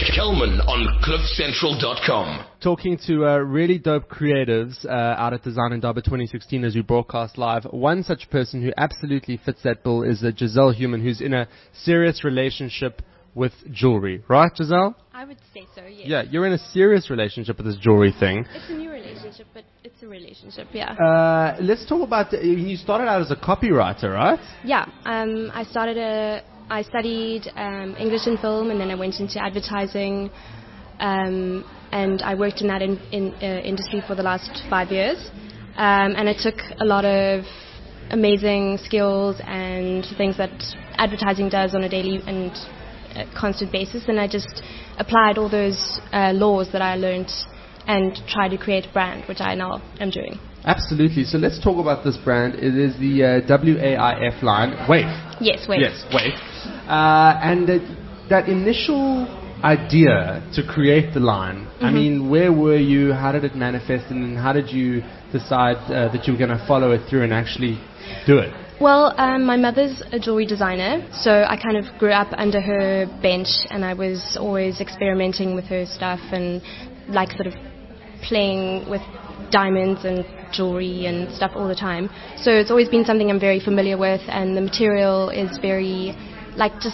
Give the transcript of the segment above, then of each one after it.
Kelman on cliffcentral.com. Talking to really dope creatives out at Design Indaba 2016 as we broadcast live. One such person who absolutely fits that bill is Giselle Human, who's in a serious relationship with jewelry. Right, Giselle? I would say so, yes. Yeah, you're in a serious relationship with this jewelry thing. It's a new relationship, but it's a relationship, yeah. Let's talk about, you started out as a copywriter, right? Yeah, I studied English and film, and then I went into advertising, and I worked in that industry for the last 5 years. And I took a lot of amazing skills and things that advertising does on a daily and constant basis, and I just applied all those laws that I learned and tried to create a brand, which I now am doing. Absolutely. So let's talk about this brand. It is the WAIF line. WAIF. Yes, WAIF. Yes, WAIF. And that initial idea to create the line, I mean, where were you? How did it manifest? And how did you decide that you were going to follow it through and actually do it? Well, my mother's a jewelry designer, so I kind of grew up under her bench, and I was always experimenting with her stuff and like sort of playing with diamonds and jewelry and stuff all the time. So it's always been something I'm very familiar with, and the material is very, like, just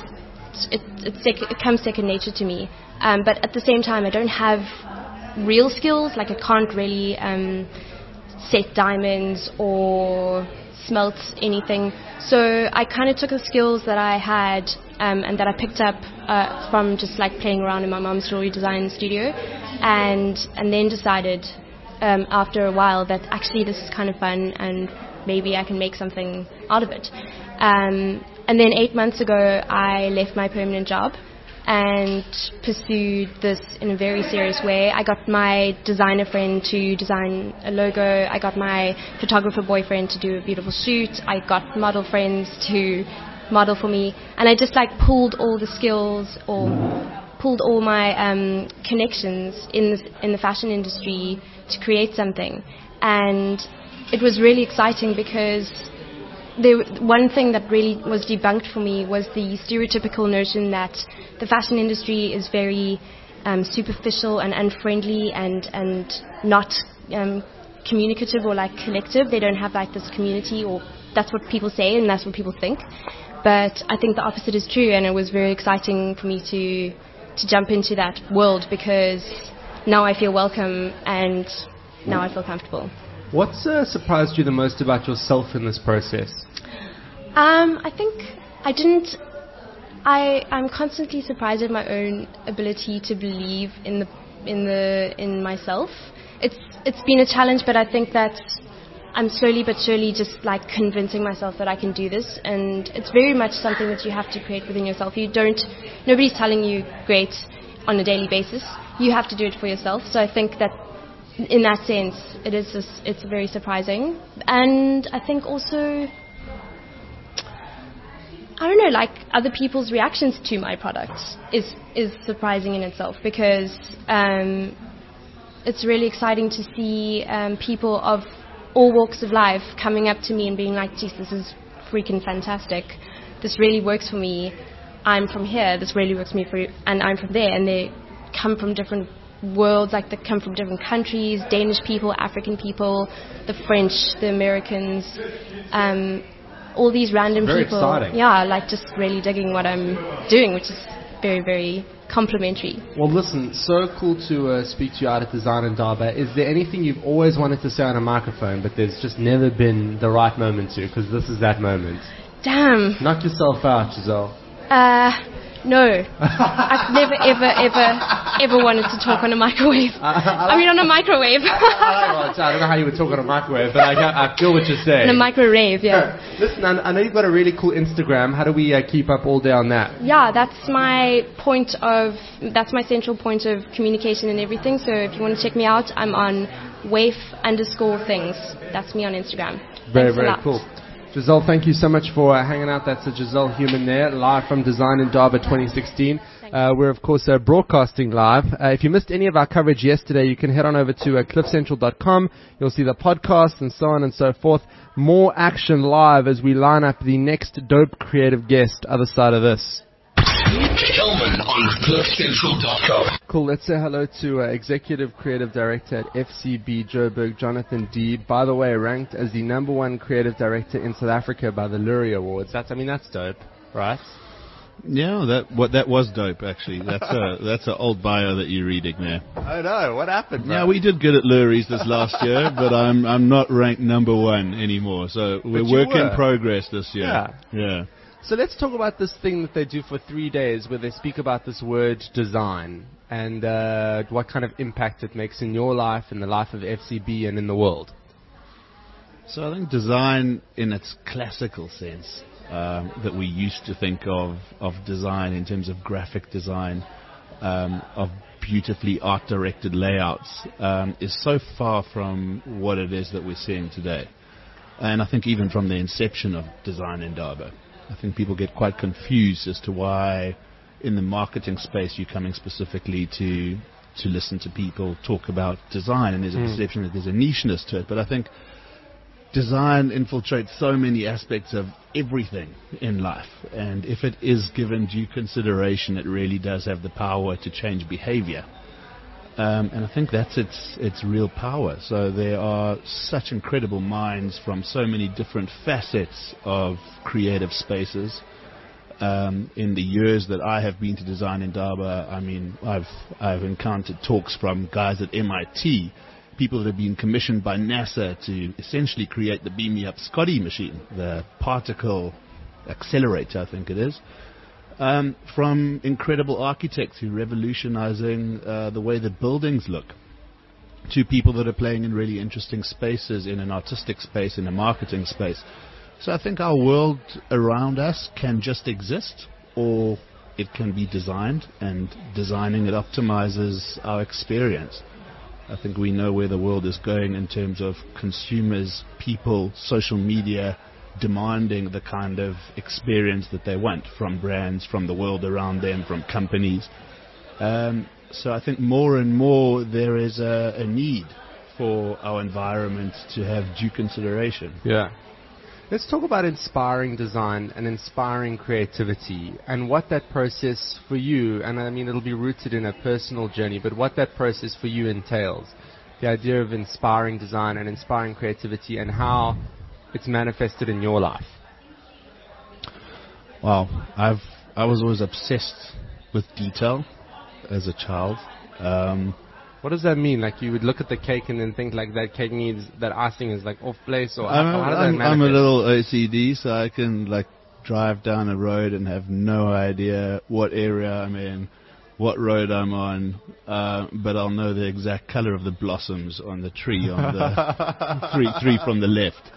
it comes second nature to me. But at the same time, I don't have real skills. Like, I can't really set diamonds or smelt anything. So I kind of took the skills that I had and that I picked up from just like playing around in my mom's jewelry design studio, and then decided after a while that actually this is kind of fun and maybe I can make something out of it. And then 8 months ago I left my permanent job and pursued this in a very serious way. I got my designer friend to design a logo. I got my photographer boyfriend to do a beautiful shoot. I got model friends to model for me. And I just like pulled all the skills or pulled all my connections in the fashion industry to create something. And it was really exciting because one thing that really was debunked for me was the stereotypical notion that the fashion industry is very superficial and unfriendly and not communicative or like collective. They don't have like this community, or that's what people say and that's what people think. But I think the opposite is true, and it was very exciting for me to jump into that world because now I feel welcome and now I feel comfortable. What's surprised you the most about yourself in this process? I think I'm constantly surprised at my own ability to believe in myself. It's been a challenge, but I think that I'm slowly but surely just like convincing myself that I can do this, and it's very much something that you have to create within yourself. Nobody's telling you great on a daily basis. You have to do it for yourself. So I think that in that sense, it's very surprising, and I think also, I don't know, like other people's reactions to my products is surprising in itself because it's really exciting to see people of all walks of life coming up to me and being like, geez, this is freaking fantastic. This really works for me. I'm from here. This really works for me. And I'm from there. And they come from different worlds, like they come from different countries, Danish people, African people, the French, the Americans, all these random very people. Exciting. Yeah, like just really digging what I'm doing, which is very, very complimentary. Well, listen, so cool to speak to you out at Design Indaba. Is there anything you've always wanted to say on a microphone, but there's just never been the right moment to? Because this is that moment. Damn. Knock yourself out, Giselle. No. I've never, ever wanted to talk on a microwave. On a microwave. I don't know how you would talk on a microwave, but I feel what you're saying. On a microwave, yeah. Listen, I know you've got a really cool Instagram. How do we keep up all day on that? Yeah, that's my central point of communication and everything. So if you want to check me out, I'm on waif_things. That's me on Instagram. Very, very cool. Giselle, thank you so much for hanging out. That's a Giselle Human there, live from Design Indaba 2016. We're, of course, broadcasting live. If you missed any of our coverage yesterday, you can head on over to cliffcentral.com. You'll see the podcast and so on and so forth. More action live as we line up the next dope creative guest other side of this. Kelman on CliffCentral.com. Cool. Let's say hello to Executive Creative Director at FCB Joburg, Jonathan D. By the way, ranked as the #1 Creative Director in South Africa by the Lurie Awards. That's dope, right? Yeah, that was dope, actually. That's an old bio that you're reading there. I know. What happened, bro? Yeah, we did good at Lurie's this last year, but I'm not ranked #1 anymore. So we're work in progress this year. Yeah. So let's talk about this thing that they do for 3 days where they speak about this word design and what kind of impact it makes in your life, in the life of FCB, and in the world. So I think design in its classical sense that we used to think of design in terms of graphic design, of beautifully art-directed layouts, is so far from what it is that we're seeing today. And I think even from the inception of Design Indaba, I think people get quite confused as to why in the marketing space you're coming specifically to listen to people talk about design, and there's a perception that there's a nicheness to it. But I think design infiltrates so many aspects of everything in life, and if it is given due consideration, it really does have the power to change behavior. And I think that's its real power. So there are such incredible minds from so many different facets of creative spaces. In the years that I have been to Design Indaba, I mean, I've encountered talks from guys at MIT, people that have been commissioned by NASA to essentially create the Beam Me Up Scotty machine, the particle accelerator, I think it is. From incredible architects who are revolutionizing the way that buildings look, to people that are playing in really interesting spaces, in an artistic space, in a marketing space. So I think our world around us can just exist, or it can be designed, and designing it optimizes our experience. I think we know where the world is going in terms of consumers, people, social media, demanding the kind of experience that they want from brands, from the world around them, from companies. So I think more and more there is a need for our environment to have due consideration. Yeah. Let's talk about inspiring design and inspiring creativity and what that process for you, and I mean it'll be rooted in a personal journey, but what that process for you entails. The idea of inspiring design and inspiring creativity and how it's manifested in your life. Well, I was always obsessed with detail as a child. What does that mean? Like you would look at the cake and then think like that cake needs, that icing is like off place, or how does that manifest? I'm a little OCD, so I can like drive down a road and have no idea what area I'm in, what road I'm on, but I'll know the exact color of the blossoms on the tree on the three from the left.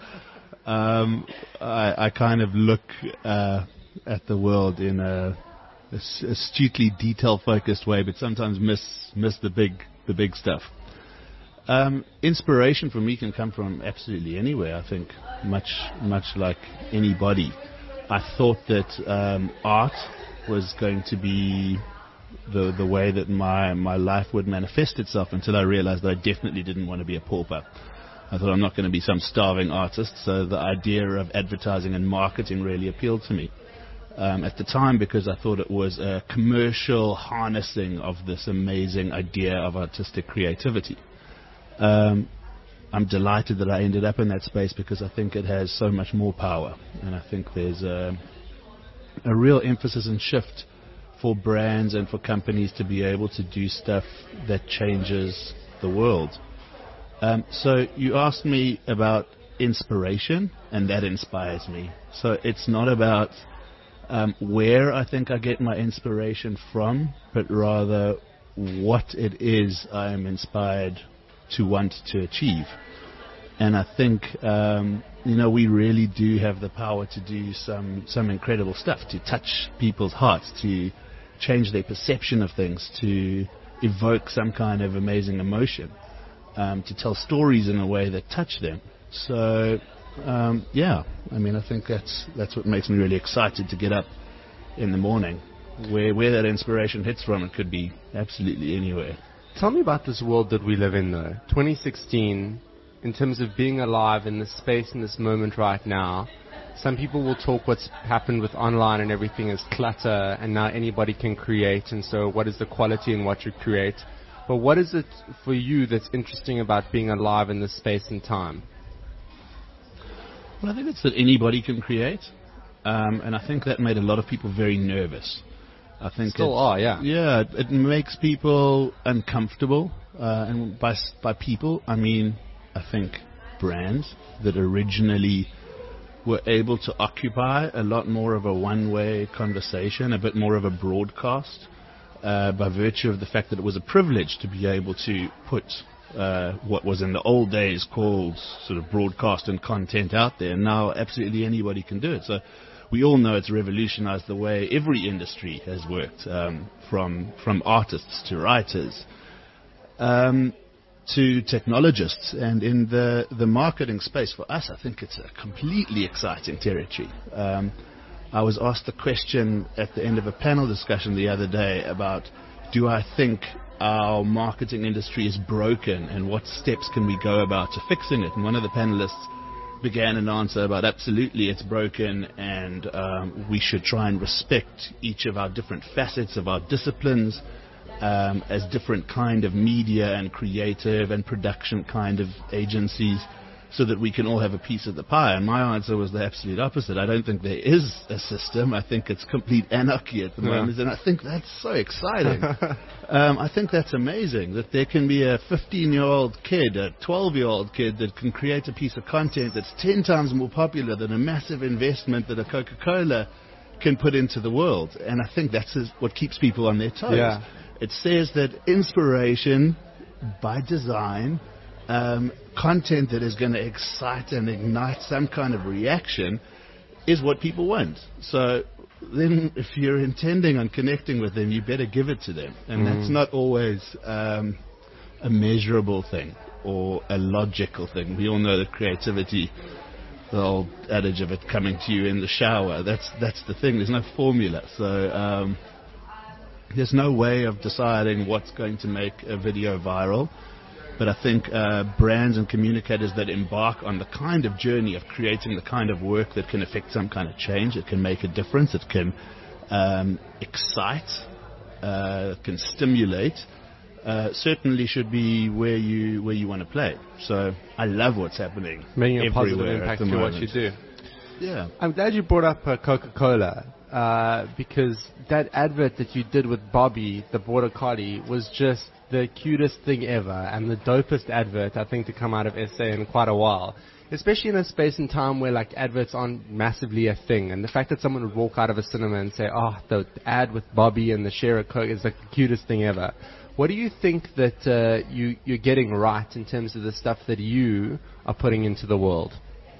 I kind of look at the world in a astutely detail-focused way, but sometimes miss the big stuff. Inspiration for me can come from absolutely anywhere. I think much like anybody, I thought that art was going to be the way that my life would manifest itself, until I realized that I definitely didn't want to be a pauper. I thought I'm not going to be some starving artist, so the idea of advertising and marketing really appealed to me at the time, because I thought it was a commercial harnessing of this amazing idea of artistic creativity. I'm delighted that I ended up in that space, because I think it has so much more power, and I think there's a real emphasis and shift for brands and for companies to be able to do stuff that changes the world. So you asked me about inspiration, and that inspires me. So it's not about where I think I get my inspiration from, but rather what it is I am inspired to want to achieve. And I think, we really do have the power to do some incredible stuff, to touch people's hearts, to change their perception of things, to evoke some kind of amazing emotion. To tell stories in a way that touch them. So, I think that's what makes me really excited to get up in the morning. Where that inspiration hits from, it could be absolutely anywhere. Tell me about this world that we live in, though. 2016, in terms of being alive in this space, in this moment right now, some people will talk what's happened with online and everything is clutter, and now anybody can create, and so what is the quality in what you create? But what is it for you that's interesting about being alive in this space and time? Well, I think it's that anybody can create, and I think that made a lot of people very nervous. I think Still are, yeah. Yeah, it makes people uncomfortable, and by people, I mean, I think brands that originally were able to occupy a lot more of a one-way conversation, a bit more of a broadcast, by virtue of the fact that it was a privilege to be able to put what was in the old days called sort of broadcast and content out there. And now absolutely anybody can do it. So we all know it's revolutionized the way every industry has worked, from artists to writers, to technologists. And in the marketing space for us, I think it's a completely exciting territory. I was asked a question at the end of a panel discussion the other day about, do I think our marketing industry is broken and what steps can we go about to fixing it? And one of the panelists began an answer about absolutely it's broken, and we should try and respect each of our different facets of our disciplines as different kind of media and creative and production kind of agencies, so that we can all have a piece of the pie. And my answer was the absolute opposite. I don't think there is a system. I think it's complete anarchy at the moment, and I think that's so exciting. I think that's amazing, that there can be a 15-year-old kid, a 12-year-old kid that can create a piece of content that's 10 times more popular than a massive investment that a Coca-Cola can put into the world. And I think that's what keeps people on their toes. Yeah. It says that inspiration by design, content that is going to excite and ignite some kind of reaction, is what people want. So then if you're intending on connecting with them, you better give it to them. And that's not always a measurable thing or a logical thing. We all know that creativity, the old adage of it coming to you in the shower, that's the thing. There's no formula. So there's no way of deciding what's going to make a video viral. But I think brands and communicators that embark on the kind of journey of creating the kind of work that can affect some kind of change, it can make a difference, it can excite, can stimulate, certainly should be where you want to play. So I love what's happening Making a positive everywhere impact at the to what moment. you do. Yeah. I'm glad you brought up Coca-Cola, because that advert that you did with Bobby, the Border Collie, was just the cutest thing ever and the dopest advert, I think, to come out of SA in quite a while. Especially in a space and time where like adverts aren't massively a thing, and the fact that someone would walk out of a cinema and say, "Oh, the ad with Bobby and the share of Coke is like the cutest thing ever." What do you think that you're getting right in terms of the stuff that you are putting into the world?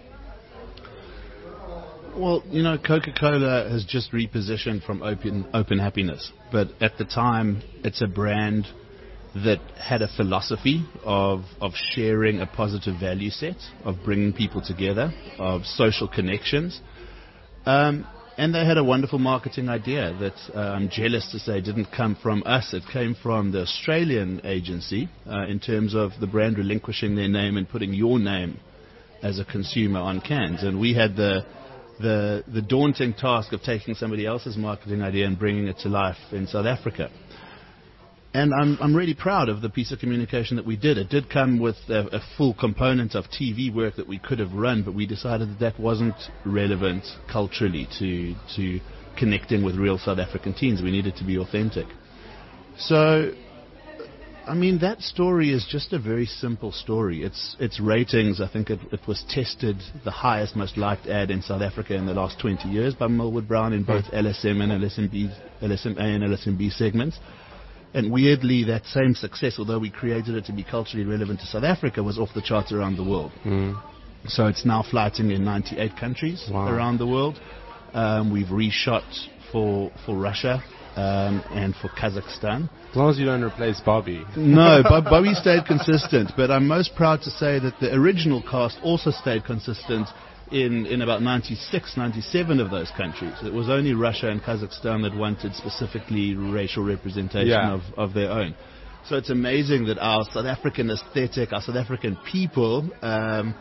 Well, you know, Coca-Cola has just repositioned from open happiness, but at the time, it's a brand that had a philosophy of sharing a positive value set, of bringing people together, of social connections. And they had a wonderful marketing idea that I'm jealous to say didn't come from us. It came from the Australian agency in terms of the brand relinquishing their name and putting your name as a consumer on cans. And we had the daunting task of taking somebody else's marketing idea and bringing it to life in South Africa. And I'm really proud of the piece of communication that we did. It did come with a full component of TV work that we could have run, but we decided that wasn't relevant culturally to connecting with real South African teens. We needed to be authentic. So, I mean, that story is just a very simple story. Its ratings, I think it was tested the highest, most liked ad in South Africa in the last 20 years by Millwood Brown in both LSM and LSMA and LSMB segments. And weirdly, that same success, although we created it to be culturally relevant to South Africa, was off the charts around the world. So it's now flighting in 98 countries around the world. We've reshot for Russia and for Kazakhstan. As long as you don't replace Bobby. No, Bobby stayed consistent, but I'm most proud to say that the original cast also stayed consistent in about 96, 97 of those countries. It was only Russia and Kazakhstan that wanted specifically racial representation of their own. So it's amazing that our South African aesthetic, our South African people,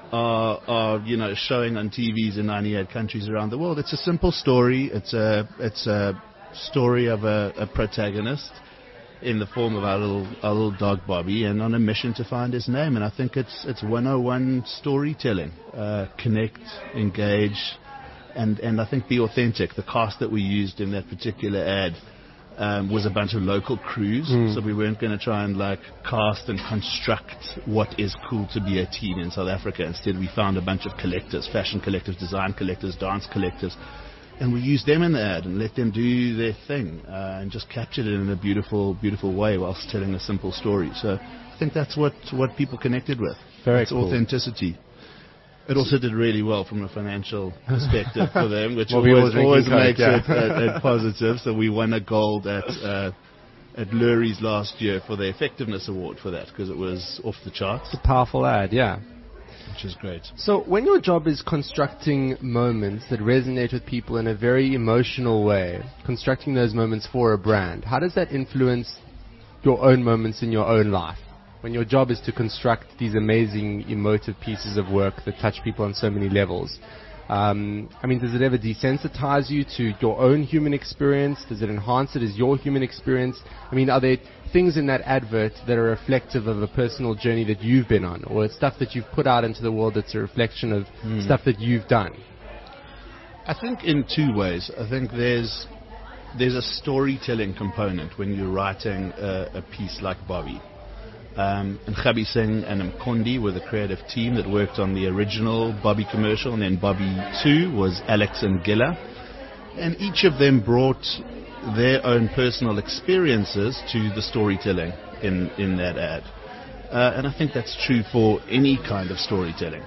are showing on TVs in 98 countries around the world. It's a simple story. It's a story of a protagonist in the form of our little dog Bobby, and on a mission to find his name. And I think it's 101 storytelling. Connect, engage, and I think be authentic. The cast that we used in that particular ad was a bunch of local crews, so we weren't going to try and cast and construct what is cool to be a teen in South Africa. Instead, we found a bunch of collectors, fashion collectors, design collectors, dance collectors, and we used them in the ad and let them do their thing and just captured it in a beautiful, beautiful way whilst telling a simple story. So I think that's what people connected with. Very cool. Authenticity. It also did really well from a financial perspective for them, which Well, always makes Coke, it positive. So we won a gold at Lurie's last year for the effectiveness award for that, because it was off the charts. It's a powerful ad, yeah. Which is great. So when your job is constructing moments that resonate with people in a very emotional way, constructing those moments for a brand, how does that influence your own moments in your own life? When your job is to construct these amazing emotive pieces of work that touch people on so many levels, does it ever desensitize you to your own human experience? Does it enhance it as your human experience? Are there things in that advert that are reflective of a personal journey that you've been on, or stuff that you've put out into the world that's a reflection of stuff that you've done? I think in two ways. I think there's a storytelling component when you're writing a piece like Bobby. And Khabi Singh and Mkondi were the creative team that worked on the original Bobby commercial, and then Bobby 2 was Alex and Gilla. And each of them brought their own personal experiences to the storytelling in that ad. And I think that's true for any kind of storytelling.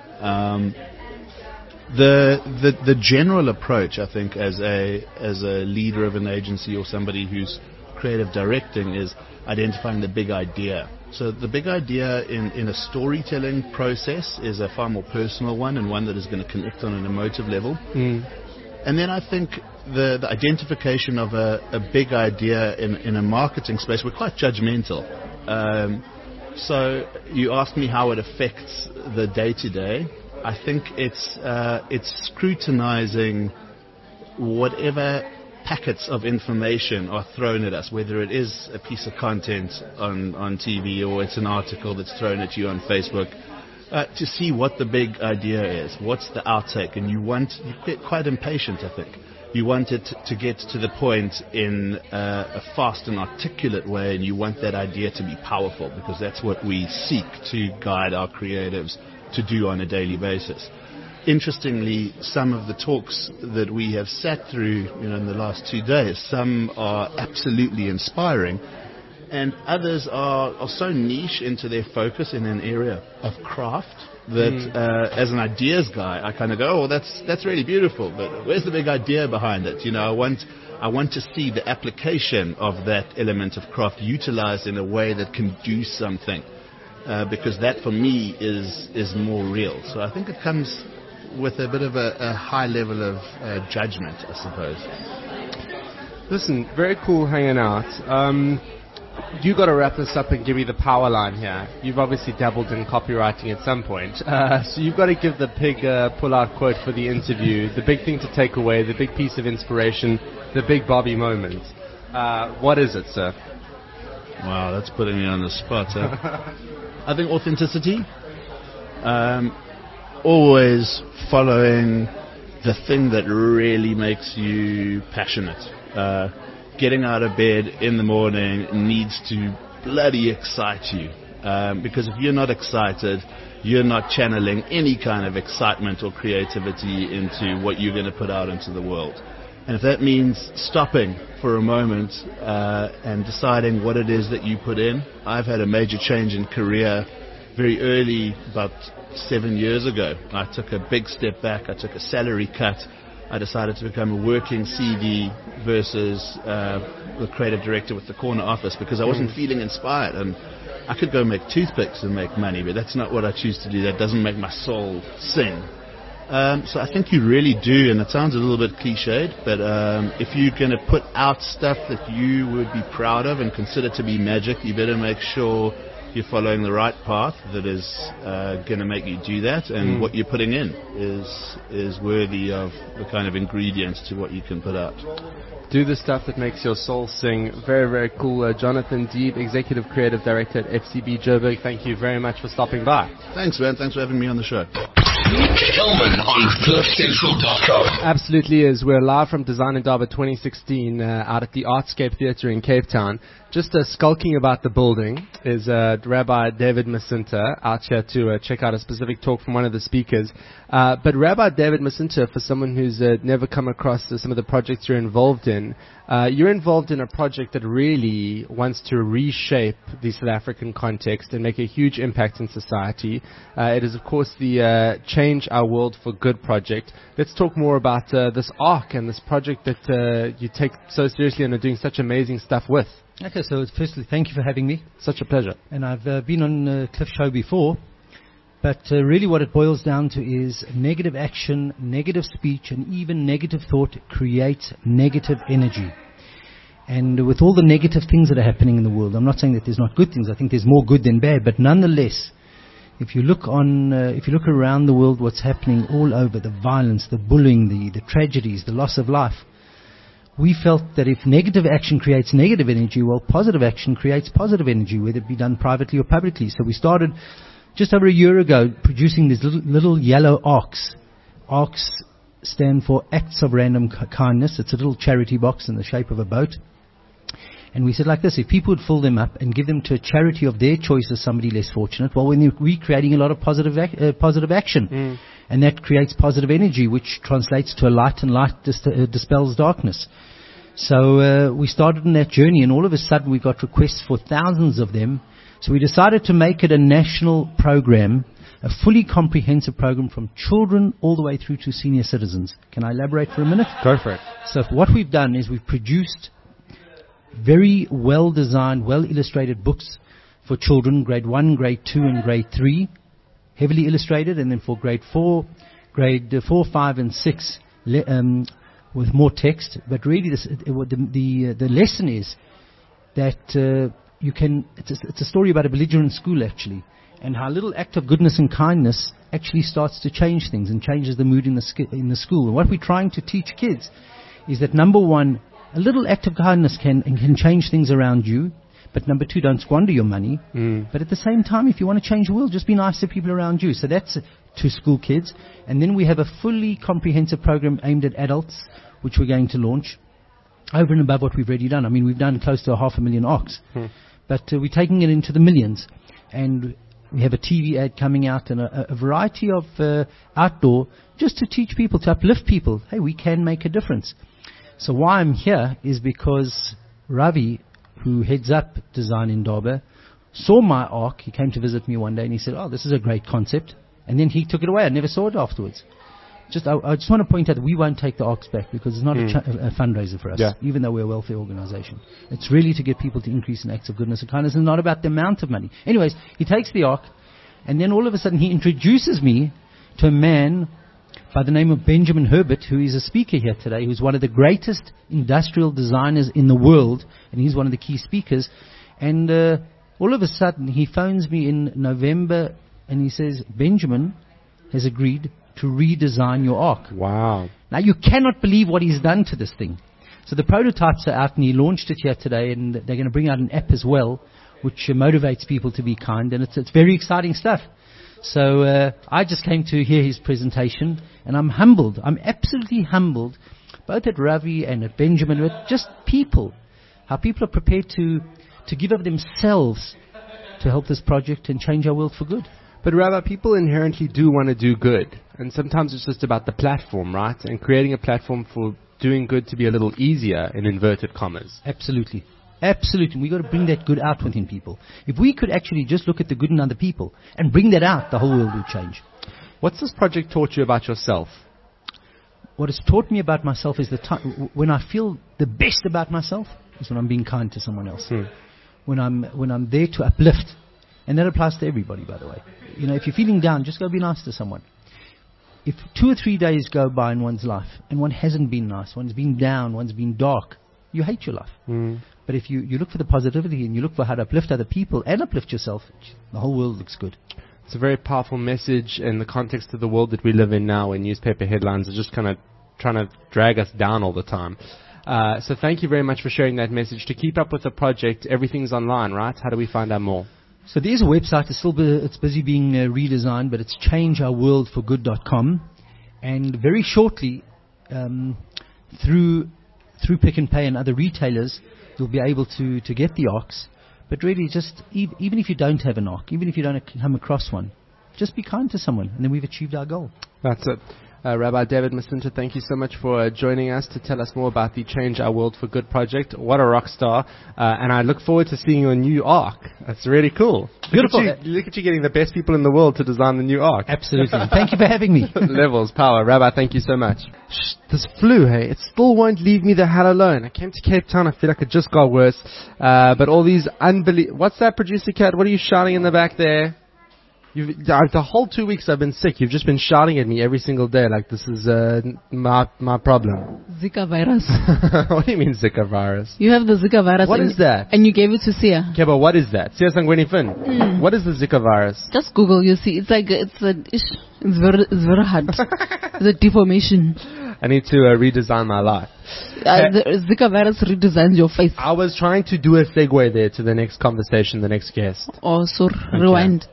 The general approach, I think, as a leader of an agency or somebody who's creative directing, is identifying the big idea. So the big idea in a storytelling process is a far more personal one, and one that is going to connect on an emotive level. And then I think the identification of a big idea in a marketing space, we're quite judgmental. So you asked me how it affects the day-to-day. I think it's scrutinizing whatever packets of information are thrown at us, whether it is a piece of content on TV or it's an article that's thrown at you on Facebook, to see what the big idea is, what's the outtake. And you get quite impatient, I think. You want it to get to the point in a fast and articulate way, and you want that idea to be powerful, because that's what we seek to guide our creatives to do on a daily basis. Interestingly, some of the talks that we have sat through in the last 2 days, some are absolutely inspiring, and others are so niche into their focus in an area of craft that as an ideas guy, I kind of go, oh, that's really beautiful, but where's the big idea behind it? I want to see the application of that element of craft utilized in a way that can do something, because that for me is more real. So I think it comes with a bit of a high level of judgment, I suppose. Listen, very cool hanging out. You got to wrap this up and give me the power line here. You've obviously dabbled in copywriting at some point, so you've got to give the big pull-out quote for the interview, the big thing to take away, the big piece of inspiration, the big Bobby moment. What is it, sir? Wow, that's putting me on the spot. I think authenticity. Always following the thing that really makes you passionate. Getting out of bed in the morning needs to bloody excite you. Because if you're not excited, you're not channeling any kind of excitement or creativity into what you're going to put out into the world. And if that means stopping for a moment and deciding what it is that you put in. I've had a major change in career very early, about 7 years ago. I took a big step back. I took a salary cut. I decided to become a working CD versus the creative director with the corner office, because I wasn't feeling inspired. And I could go make toothpicks and make money, but that's not what I choose to do. That doesn't make my soul sing. So I think you really do, and it sounds a little bit cliched, but if you're going to put out stuff that you would be proud of and consider to be magic, you better make sure you're following the right path that is going to make you do that, and what you're putting in is worthy of the kind of ingredients to what you can put out. Do the stuff that makes your soul sing. Very, very cool. Jonathan Deeb, Executive Creative Director at FCB Joburg, thank you very much for stopping by. Thanks, man. Thanks for having me on the show. Kelman on CliffCentral.com. Absolutely is. We're live from Design Indaba 2016 out at the Artscape Theatre in Cape Town. Just skulking about the building is Rabbi David Masinta out here to check out a specific talk from one of the speakers. But Rabbi David Masinta, for someone who's never come across some of the projects you're involved in, you're involved in a project that really wants to reshape the South African context and make a huge impact in society. It is, of course, the Change Our World for Good project. Let's talk more about this ARC and this project that you take so seriously and are doing such amazing stuff with. Okay, so firstly, thank you for having me. Such a pleasure. And I've been on Cliff Show before, but really what it boils down to is negative action, negative speech, and even negative thought creates negative energy. And with all the negative things that are happening in the world, I'm not saying that there's not good things. I think there's more good than bad, but nonetheless, if you look around the world, what's happening all over, the violence, the bullying, the tragedies, the loss of life, we felt that if negative action creates negative energy, well, positive action creates positive energy, whether it be done privately or publicly. So we started just over a year ago producing these little yellow arcs. Arcs stand for Acts of Random Kindness. It's a little charity box in the shape of a boat. And we said like this, if people would fill them up and give them to a charity of their choice as somebody less fortunate, well, we're recreating a lot of positive action. And that creates positive energy, which translates to a light, and light dispels darkness. So we started on that journey, and all of a sudden we got requests for thousands of them. So we decided to make it a national program, a fully comprehensive program from children all the way through to senior citizens. Can I elaborate for a minute? Go for it. So what we've done is we've produced very well-designed, well-illustrated books for children, grade 1, grade 2, and grade 3, heavily illustrated, and then for grade 4, 5, and 6, with more text. But really, the lesson is that it's a story about a belligerent school, actually, and how a little act of goodness and kindness actually starts to change things and changes the mood in the school. And what we're trying to teach kids is that, number one, a little act of kindness can change things around you. But number two, don't squander your money. But at the same time, if you want to change the world, just be nice to people around you. So that's to school kids. And then we have a fully comprehensive program aimed at adults, which we're going to launch over and above what we've already done. I mean, we've done close to 500,000 ARCs. But we're taking it into the millions. And we have a TV ad coming out and a variety of outdoor, just to teach people, to uplift people. Hey, we can make a difference. So why I'm here is because Ravi, who heads up Design Indaba, saw my ARC. He came to visit me one day and he said, "Oh, this is a great concept." And then he took it away. I never saw it afterwards. I just want to point out that we won't take the ARCs back, because it's not a fundraiser for us, even though we're a welfare organization. It's really to get people to increase in acts of goodness and kindness, and not about the amount of money. Anyways, he takes the ARC, and then all of a sudden he introduces me to a man by the name of Benjamin Herbert, who is a speaker here today, who's one of the greatest industrial designers in the world, and he's one of the key speakers. And all of a sudden, he phones me in November, and he says, "Benjamin has agreed to redesign your ARC." Wow. Now, you cannot believe what he's done to this thing. So the prototypes are out, and he launched it here today, and they're going to bring out an app as well, which motivates people to be kind, and it's very exciting stuff. So I just came to hear his presentation, and I'm humbled. I'm absolutely humbled, both at Ravi and at Benjamin, but just people, how people are prepared to give of themselves to help this project and change our world for good. But Rabbi, people inherently do want to do good, and sometimes it's just about the platform, right? And creating a platform for doing good to be a little easier, in inverted commas. Absolutely. Absolutely. We've got to bring that good out within people. If we could actually just look at the good in other people and bring that out, the whole world would change. What's this project taught you about yourself? What it's taught me about myself is when I feel the best about myself is when I'm being kind to someone else. When I'm there to uplift. And that applies to everybody, by the way. You know, if you're feeling down, just go be nice to someone. If 2 or 3 days go by in one's life and one hasn't been nice, one's been down, one's been dark, you hate your life. But if you look for the positivity and you look for how to uplift other people and uplift yourself, the whole world looks good. It's a very powerful message in the context of the world that we live in now, when newspaper headlines are just kind of trying to drag us down all the time. So thank you very much for sharing that message. To keep up with the project, everything's online, right? How do we find out more? So there's a website. It's busy being redesigned, but it's changeourworldforgood.com. And very shortly, through Pick n Pay and other retailers, you'll be able to get the ARCs. But really, just even if you don't have an ARC, even if you don't come across one, just be kind to someone, and then we've achieved our goal. That's it. Rabbi David Maslinta, thank you so much for joining us to tell us more about the Change Our World for Good project. What a rock star. And I look forward to seeing your new ARC. That's really cool. Beautiful. Look at you getting the best people in the world to design the new ARC. Absolutely. Thank you for having me. Levels, power. Rabbi, thank you so much. This flu, hey, it still won't leave me the hell alone. I came to Cape Town. I feel like it just got worse. But all these What's that, producer cat? What are you shouting in the back there? The whole 2 weeks I've been sick. You've just been shouting at me every single day like this is my problem. Zika virus. What do you mean Zika virus? You have the Zika virus. What is that? And you gave it to Sia. Okay, but what is that? Sia Sangweni Fin. What is the Zika virus? Just Google, you see. It's like it's very hard. It's a deformation. I need to redesign my life. The Zika virus redesigns your face. I was trying to do a segue there to the next conversation, the next guest. Oh, so rewind.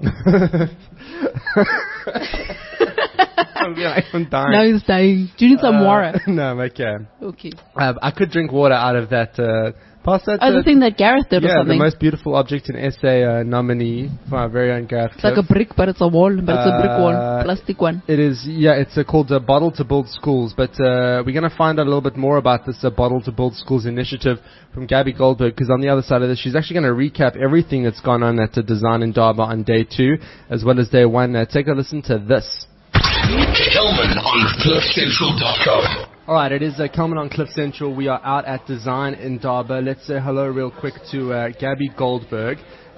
I'm dying. Now he's dying. Do you need some water? No, I'm okay. Okay. I could drink water out of that. Pass that. The thing that Gareth did or something. The most beautiful object in SA nominee for our very own Gareth. It's like a brick, but it's a wall. But it's a brick wall, plastic one. It is. Yeah, it's called Bottle to Build Schools. But we're going to find out a little bit more about this Bottle to Build Schools initiative from Gabby Goldberg, because on the other side of this, she's actually going to recap everything that's gone on at Design Indaba on day 2 as well as day 1. Take a listen to this. Kelman on CliffCentral.com. All right, it is Kelman on Cliff Central. We are out at Design Indaba. Let's say hello real quick to Gabby Goldberg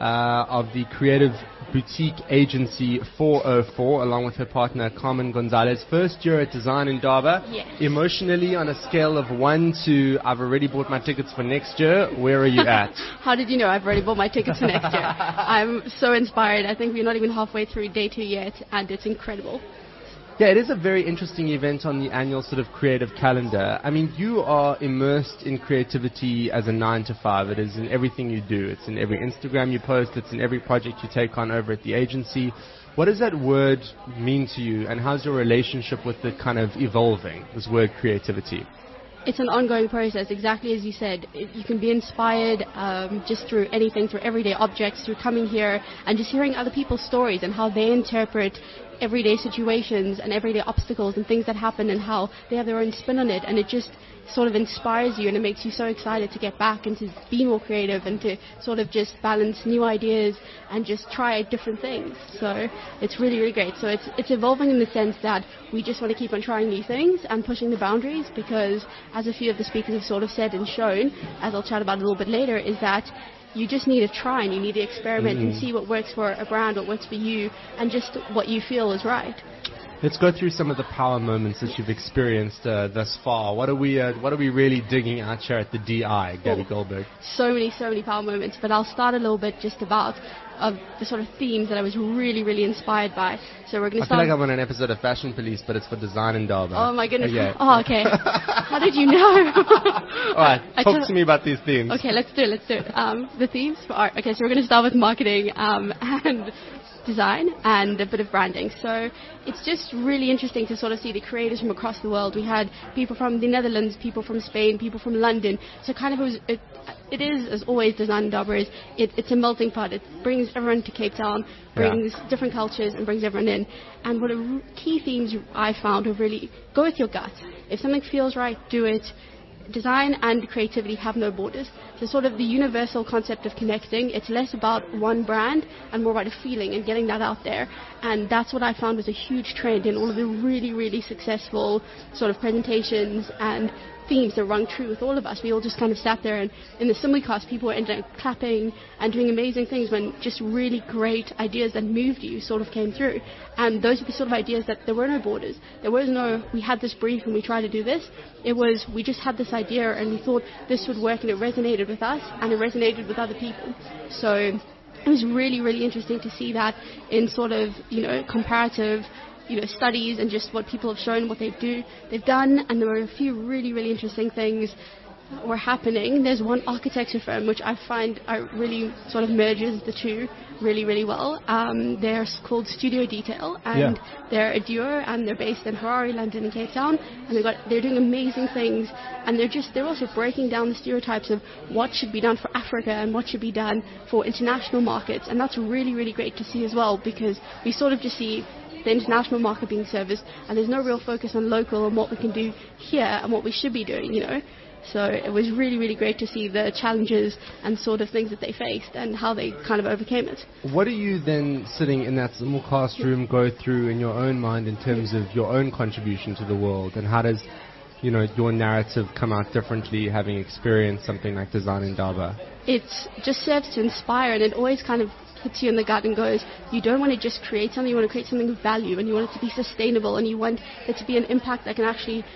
of the creative boutique agency 404, along with her partner Carmen Gonzalez. First year at Design Indaba. Yes. Emotionally, on a scale of 1 to I've already bought my tickets for next year, where are you at? How did you know I've already bought my tickets for next year? I'm so inspired. I think we're not even halfway through day 2 yet, and it's incredible. Yeah, it is a very interesting event on the annual sort of creative calendar. I mean, you are immersed in creativity as a 9 to 5. It is in everything you do. It's in every Instagram you post. It's in every project you take on over at the agency. What does that word mean to you, and how's your relationship with it kind of evolving, this word creativity? It's an ongoing process, exactly as you said. You can be inspired just through anything, through everyday objects, through coming here and just hearing other people's stories and how they interpret everyday situations and everyday obstacles and things that happen and how they have their own spin on it, and it just sort of inspires you and it makes you so excited to get back and to be more creative and to sort of just balance new ideas and just try different things. So it's really, really great. So it's evolving in the sense that we just want to keep on trying new things and pushing the boundaries, because as a few of the speakers have sort of said and shown, as I'll chat about a little bit later, is that you just need to try and you need to experiment and see what works for a brand, what works for you, and just what you feel is right. Let's go through some of the power moments that you've experienced thus far. What are we really digging out here at the DI, Gabby Goldberg? So many power moments, but I'll start a little bit just about the sort of themes that I was really, really inspired by. So we're going to start. I feel like I'm on an episode of Fashion Police, but it's for Design Indaba. Oh my goodness. Okay. Oh, okay. How did you know? All right, talk to me about these themes. Okay, let's do it. The themes for art. Okay, so we're going to start with marketing and design and a bit of branding. So it's just really interesting to sort of see the creators from across the world. We had people from the Netherlands, people from Spain, people from London. So kind of it is, as always, Design Indaba is, it's a melting pot. It brings everyone to Cape Town, brings different cultures and brings everyone in. And what are key themes I found are really go with your gut. If something feels right, do it. Design and creativity have no borders. So sort of the universal concept of connecting, it's less about one brand and more about a feeling and getting that out there. And that's what I found was a huge trend in all of the really, really successful sort of presentations and themes that rung true with all of us. We all just kind of sat there, and in the simulcast, people were ended up clapping and doing amazing things when just really great ideas that moved you sort of came through. And those are the sort of ideas that there were no borders. There was no, we had this brief and we tried to do this. It was, we just had this idea and we thought this would work, and it resonated with us and it resonated with other people. So it was really, really interesting to see that in sort of, comparative studies and just what people have shown, what they've done, and there were a few really, really interesting things that were happening. There's one architecture firm which I find really sort of merges the two really, really well. They're called Studio Detail, and they're a duo, and they're based in Harare, London, and Cape Town, and they're doing amazing things, and they're also breaking down the stereotypes of what should be done for Africa and what should be done for international markets, and that's really, really great to see as well, because we sort of just see the international market being serviced, and there's no real focus on local and what we can do here and what we should be doing, So it was really, really great to see the challenges and sort of things that they faced and how they kind of overcame it. What do you then, sitting in that simulcast room, go through in your own mind in terms of your own contribution to the world, and how does, your narrative come out differently having experienced something like Design Indaba? It just serves to inspire, and it always kind of hits you in the gut and goes, you don't want to just create something, you want to create something of value, and you want it to be sustainable, and you want it to be an impact that can actually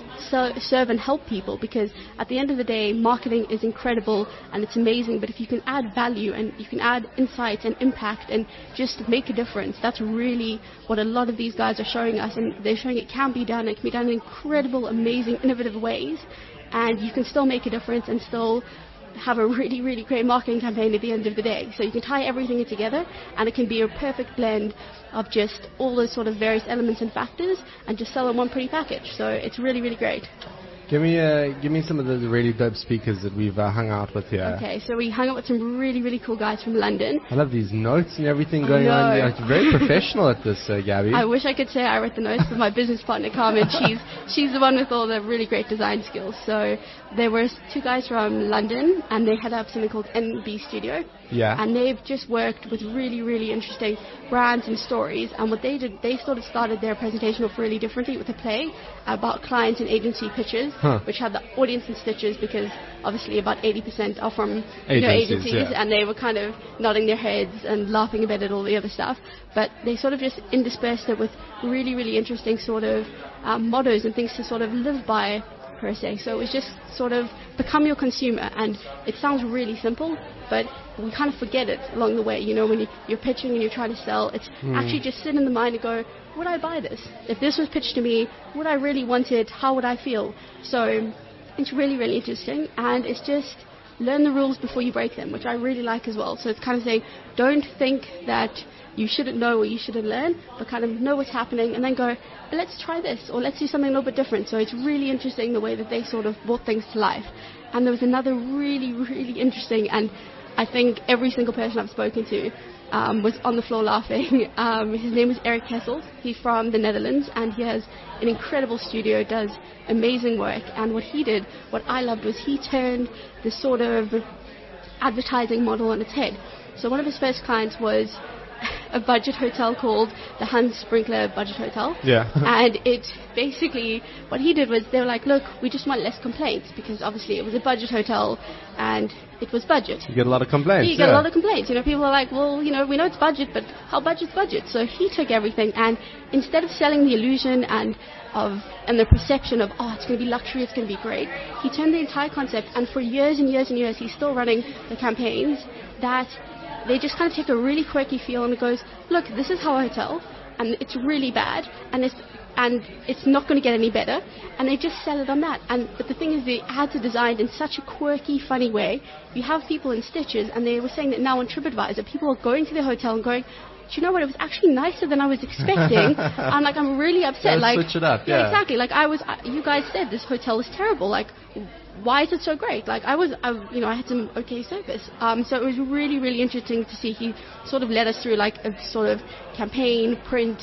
serve and help people, because at the end of the day, marketing is incredible and it's amazing, but if you can add value and you can add insight and impact and just make a difference, that's really what a lot of these guys are showing us, and they're showing it can be done. It can be done in incredible, amazing, innovative ways, and you can still make a difference and still have a really, really great marketing campaign at the end of the day. So you can tie everything together, and it can be a perfect blend of just all those sort of various elements and factors, and just sell in one pretty package. So it's really, really great. Give me some of the really dope speakers that we've hung out with here. Okay, so we hung out with some really, really cool guys from London. I love these notes and everything going on. You're very professional at this, Gabby. I wish I could say I wrote the notes, but my business partner, Carmen, she's the one with all the really great design skills. So there were two guys from London, and they head up something called NB Studio. Yeah. And they've just worked with really, really interesting brands and stories. And what they did, they sort of started their presentation off really differently with a play about clients and agency pitches, which had the audience in stitches, because obviously about 80% are from agencies, and they were kind of nodding their heads and laughing a bit at all the other stuff. But they sort of just interspersed it with really, really interesting sort of mottos and things to sort of live by, per se. So it was just sort of become your consumer, and it sounds really simple, but we kind of forget it along the way. When you're pitching and you're trying to sell, it's actually just sit in the mind and go, would I buy this? If this was pitched to me, would I really want it? How would I feel? So it's really, really interesting, and it's just learn the rules before you break them, which I really like as well. So it's kind of saying, don't think that you shouldn't know or you shouldn't learn, but kind of know what's happening and then go, let's try this, or let's do something a little bit different. So it's really interesting the way that they sort of brought things to life. And there was another really, really interesting, and I think every single person I've spoken to was on the floor laughing. His name is Eric Kessel. He's from the Netherlands, and he has an incredible studio, does amazing work. And what he did, what I loved, was he turned this sort of advertising model on its head. So one of his first clients was a budget hotel called the Hans Sprinkler Budget Hotel. Yeah. And it basically, what he did was they were like, look, we just want less complaints, because obviously it was a budget hotel and it was budget. You get a lot of complaints. You get a lot of complaints. People are like, well, we know it's budget, but how budget's budget? So he took everything, and instead of selling the illusion and the perception of, it's going to be luxury, it's going to be great, he turned the entire concept, and for years and years and years, he's still running the campaigns that they just kind of take a really quirky feel, and it goes, look, this is how a hotel, and it's really bad, and it's not going to get any better, and they just sell it on that. But the thing is, the ads are designed in such a quirky, funny way. You have people in stitches, and they were saying that now on TripAdvisor, people are going to the hotel and going, do you know what, it was actually nicer than I was expecting. I'm really upset. Switch it up, yeah. Exactly. You guys said this hotel is terrible. Why is it so great? I had some okay service. So it was really, really interesting to see. He sort of led us through a sort of campaign, print,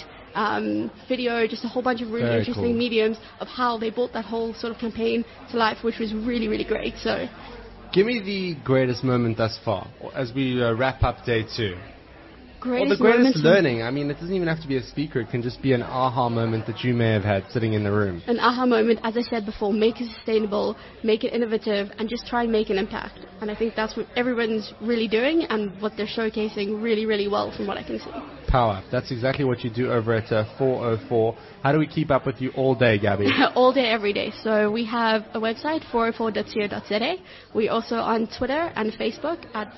video, just a whole bunch of really interesting mediums of how they brought that whole sort of campaign to life, which was really, really great. So, give me the greatest moment thus far as we wrap up day 2. greatest the greatest moments learning. I mean, it doesn't even have to be a speaker. It can just be an aha moment that you may have had sitting in the room. An aha moment, as I said before, make it sustainable, make it innovative, and just try and make an impact. And I think that's what everyone's really doing and what they're showcasing really, really well from what I can see. Power. That's exactly what you do over at 404. How do we keep up with you all day, Gabby? All day, every day. So we have a website, 404.co.za. We're also on Twitter and Facebook at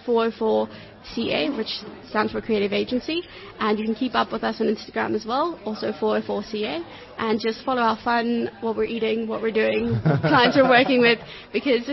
404CA, which stands for Creative Agency. And you can keep up with us on Instagram as well, also 404CA. And just follow our fun, what we're eating, what we're doing, clients we're working with, because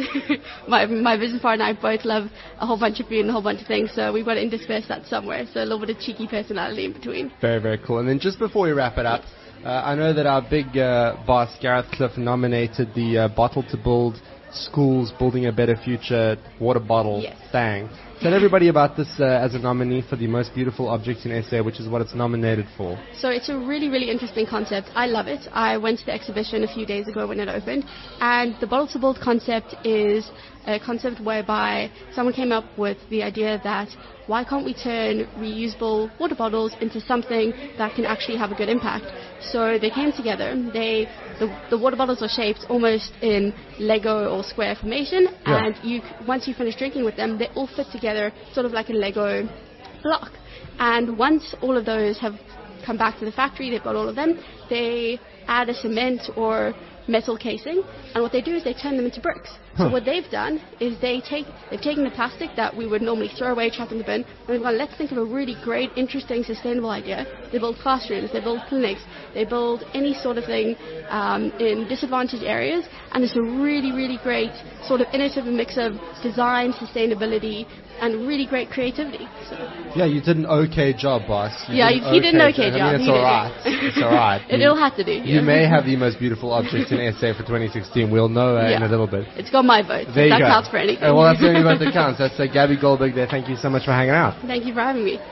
my business partner and I both love a whole bunch of food and a whole bunch of things, so we've got to intersperse that somewhere. So a little bit of cheeky personality in between. Very, very cool. And then just before we wrap it up, I know that our big boss, Gareth Cliff, nominated the Bottle to Build Schools Building a Better Future water bottle thing. Tell everybody about this as a nominee for the most beautiful object in SA, which is what it's nominated for. So it's a really, really interesting concept. I love it. I went to the exhibition a few days ago when it opened, and the Bottle to Build concept is a concept whereby someone came up with the idea that why can't we turn reusable water bottles into something that can actually have a good impact? So they came together. The water bottles are shaped almost in Lego or square formation, and once you finish drinking with them, they all fit together sort of like a Lego block. And once all of those have come back to the factory, they've got all of them, they add a cement or metal casing, and what they do is they turn them into bricks. So what they've done is they've taken the plastic that we would normally throw away, chuck in the bin, and they've gone, let's think of a really great, interesting, sustainable idea. They build classrooms, they build clinics, they build any sort of thing in disadvantaged areas, and it's a really, really great sort of innovative mix of design, sustainability, and really great creativity. So. Yeah, you did an okay job, boss. He did an okay job. I mean, it's all right. It's all right. It'll have to do. You may have the most beautiful object in SA for 2016. We'll know in a little bit. It's got my vote. So there you that go. counts for anything. Well, that's the only vote that counts. That's Gabby Goldberg there. Thank you so much for hanging out. Thank you for having me.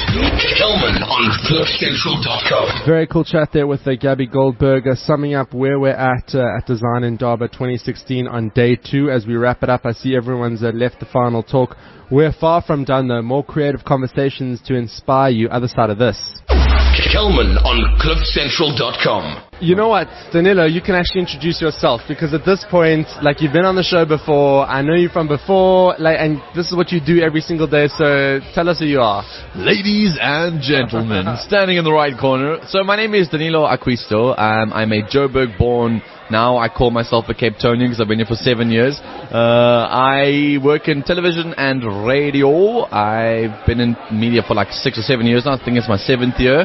Kelman on CliffCentral.com. Very cool chat there with Gabby Goldberg, summing up where we're at Design Indaba 2016 on day 2. As we wrap it up, I see everyone's left the final talk. We're far from done though. More creative conversations to inspire you. Other side of this. Kelman on CliffCentral.com. You know what, Danilo, you can actually introduce yourself, because at this point, like, you've been on the show before, I know you from before, like, and this is what you do every single day, so tell us who you are. Ladies and gentlemen, standing in the right corner. So my name is Danilo Acquisto. I'm a Joburg born. Now I call myself a Cape Townian because I've been here for 7 years. I work in television and radio. I've been in media for like 6 or 7 years now. I think it's my 7th year.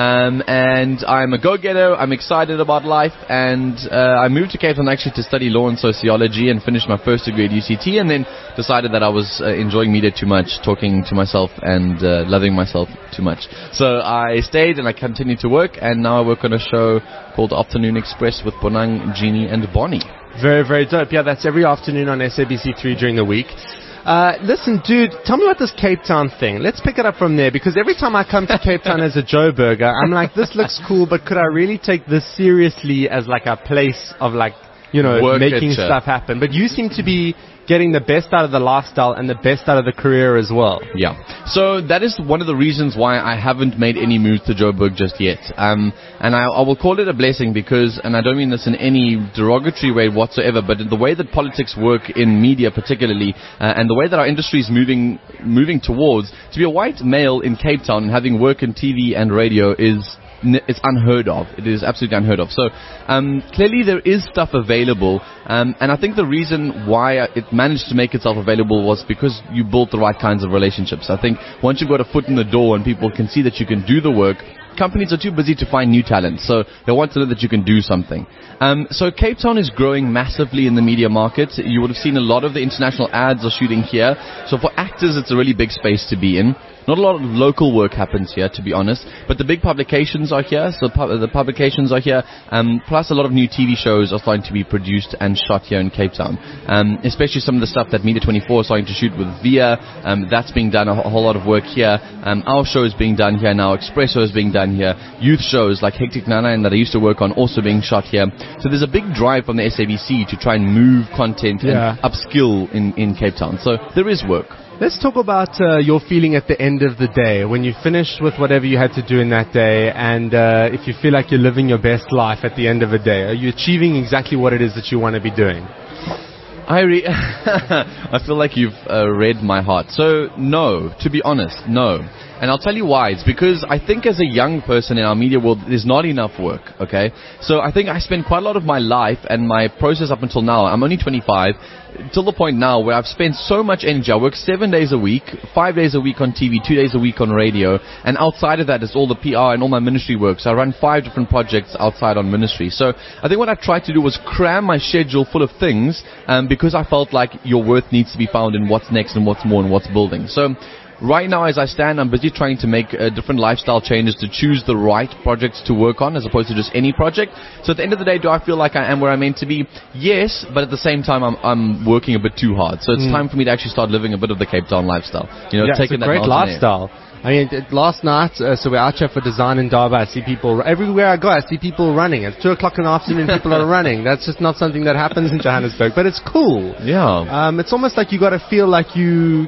And I'm a go-getter. I'm excited about life. And I moved to Cape Town actually to study law and sociology and finished my first degree at UCT, and then decided that I was enjoying media too much, talking to myself and loving myself too much. So I stayed and I continued to work, and now I work on a show called Afternoon Express with Bonang, Jeannie and Bonnie. Very, very dope. Yeah, that's every afternoon on SABC3 during the week. Listen, dude, tell me about this Cape Town thing. Let's pick it up from there, because every time I come to Cape Town as a Joburger, I'm like, this looks cool, but could I really take this seriously as like a place of like, you know, Work making culture. stuff happen? But you seem to be getting the best out of the lifestyle and the best out of the career as well. Yeah. So that is one of the reasons why I haven't made any moves to Joburg just yet. And I will call it a blessing because, and I don't mean this in any derogatory way whatsoever, but the way that politics work in media particularly, and the way that our industry is moving towards, to be a white male in Cape Town and having work in TV and radio it's unheard of. It is absolutely unheard of. So clearly there is stuff available, and I think the reason why it managed to make itself available was because you built the right kinds of relationships. I think once you've got a foot in the door and people can see that you can do the work, companies are too busy to find new talent, so they want to know that you can do something. So Cape Town is growing massively in the media market. You would have seen a lot of the international ads are shooting here. So for actors, it's a really big space to be in. Not a lot of local work happens here, to be honest, but the big publications are here, so the publications are here, plus a lot of new TV shows are starting to be produced and shot here in Cape Town, especially some of the stuff that Media 24 is starting to shoot with Via. That's being done, a whole lot of work here. Our show is being done here now, Expresso is being done here, youth shows like Hectic Nana and that I used to work on also being shot here. So there's a big drive from the SABC to try and move content and upskill in Cape Town. So there is work. Let's talk about your feeling at the end of the day, when you finish with whatever you had to do in that day, and if you feel like you're living your best life at the end of the day. Are you achieving exactly what it is that you want to be doing? I feel like you've read my heart. So, no, to be honest, no. And I'll tell you why. It's because I think as a young person in our media world, there's not enough work, okay? So I think I spend quite a lot of my life and my process up until now, I'm only 25, till the point now where I've spent so much energy. I work 7 days a week, 5 days a week on TV, 2 days a week on radio, and outside of that is all the PR and all my ministry work. So I run 5 different projects outside on ministry. So I think what I tried to do was cram my schedule full of things, because I felt like your worth needs to be found in what's next and what's more and what's building. So right now, as I stand, I'm busy trying to make different lifestyle changes to choose the right projects to work on as opposed to just any project. So at the end of the day, do I feel like I am where I'm meant to be? Yes, but at the same time, I'm working a bit too hard. So it's time for me to actually start living a bit of the Cape Town lifestyle. You know, taking it's a great lifestyle. I mean, last night, so we're out here for Design in Durban. I see people, everywhere I go, I see people running. It's 2 o'clock in the afternoon, people are running. That's just not something that happens in Johannesburg, but it's cool. Yeah. It's almost like you got to feel like you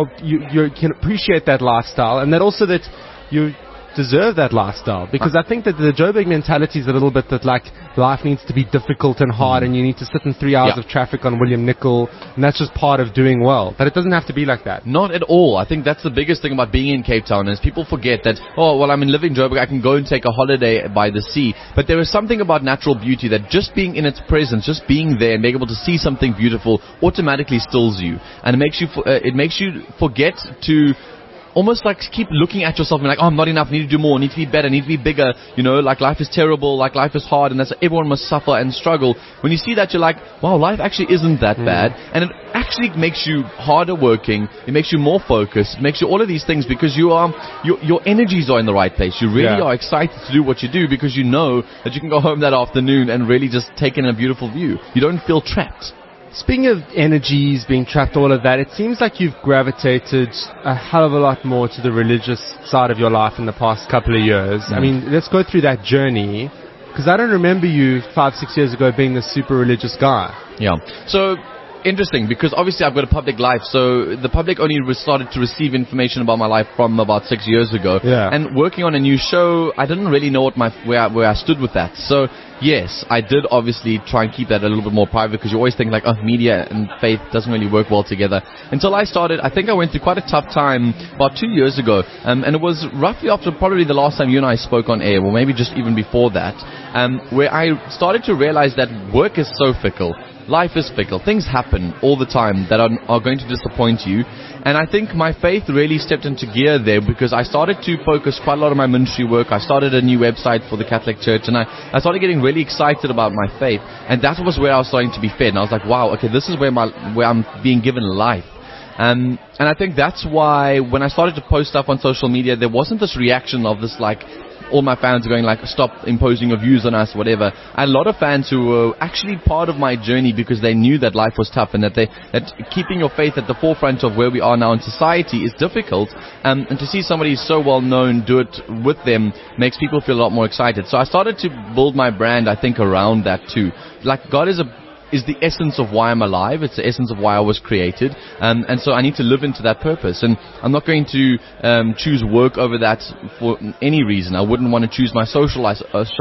can appreciate that lifestyle, and that also that you deserve that lifestyle, because I think that the Joburg mentality is a little bit that like life needs to be difficult and hard, and you need to sit in 3 hours of traffic on William Nicol, and that's just part of doing well. But it doesn't have to be like that. Not at all. I think that's the biggest thing about being in Cape Town is people forget that, oh, well, I'm in living Joburg, I can go and take a holiday by the sea. But there is something about natural beauty that just being in its presence, just being there and being able to see something beautiful automatically stills you. And it makes you forget to almost like keep looking at yourself and like, oh, I'm not enough, I need to do more, I need to be better, I need to be bigger, you know, like life is terrible, like life is hard, and that's everyone must suffer and struggle. When you see that, you're like, wow, life actually isn't that bad, and it actually makes you harder working, it makes you more focused, it makes you all of these things because your energies are in the right place. You really are excited to do what you do because you know that you can go home that afternoon and really just take in a beautiful view. You don't feel trapped. Speaking of energies, being trapped, all of that, it seems like you've gravitated a hell of a lot more to the religious side of your life in the past couple of years. I mean, let's go through that journey, because I don't remember you 5-6 years ago being this super religious guy. Yeah. So, interesting, because obviously I've got a public life, so the public only started to receive information about my life from about 6 years ago. Yeah. And working on a new show, I didn't really know where I stood with that. So yes, I did obviously try and keep that a little bit more private, because you always think like, oh, media and faith doesn't really work well together. Until I started, I think I went through quite a tough time about 2 years ago, and it was roughly after probably the last time you and I spoke on air, or maybe just even before that, where I started to realize that work is so fickle. Life is fickle. Things happen all the time that are going to disappoint you. And I think my faith really stepped into gear there, because I started to focus quite a lot of my ministry work. I started a new website for the Catholic Church, and I started getting really excited about my faith. And that was where I was starting to be fed. And I was like, wow, okay, this is where I'm being given life. And I think that's why when I started to post stuff on social media, there wasn't this reaction of this like, all my fans are going like, stop imposing your views on us, whatever. I had a lot of fans who were actually part of my journey because they knew that life was tough, and that keeping your faith at the forefront of where we are now in society is difficult. And to see somebody so well known do it with them makes people feel a lot more excited. So I started to build my brand, I think, around that too. Like, God is the essence of why I'm alive. It's the essence of why I was created. And so I need to live into that purpose. And I'm not going to choose work over that for any reason. I wouldn't want to choose my social life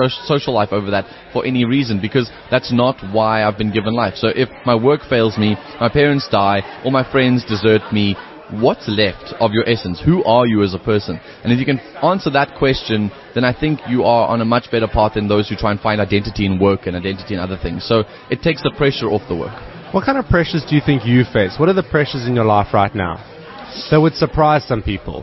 over that for any reason, because that's not why I've been given life. So if my work fails me, my parents die, all my friends desert me, what's left of your essence? Who are you as a person? And if you can answer that question, then I think you are on a much better path than those who try and find identity in work and identity in other things. So it takes the pressure off the work. What kind of pressures do you think you face? What are the pressures in your life right now that would surprise some people?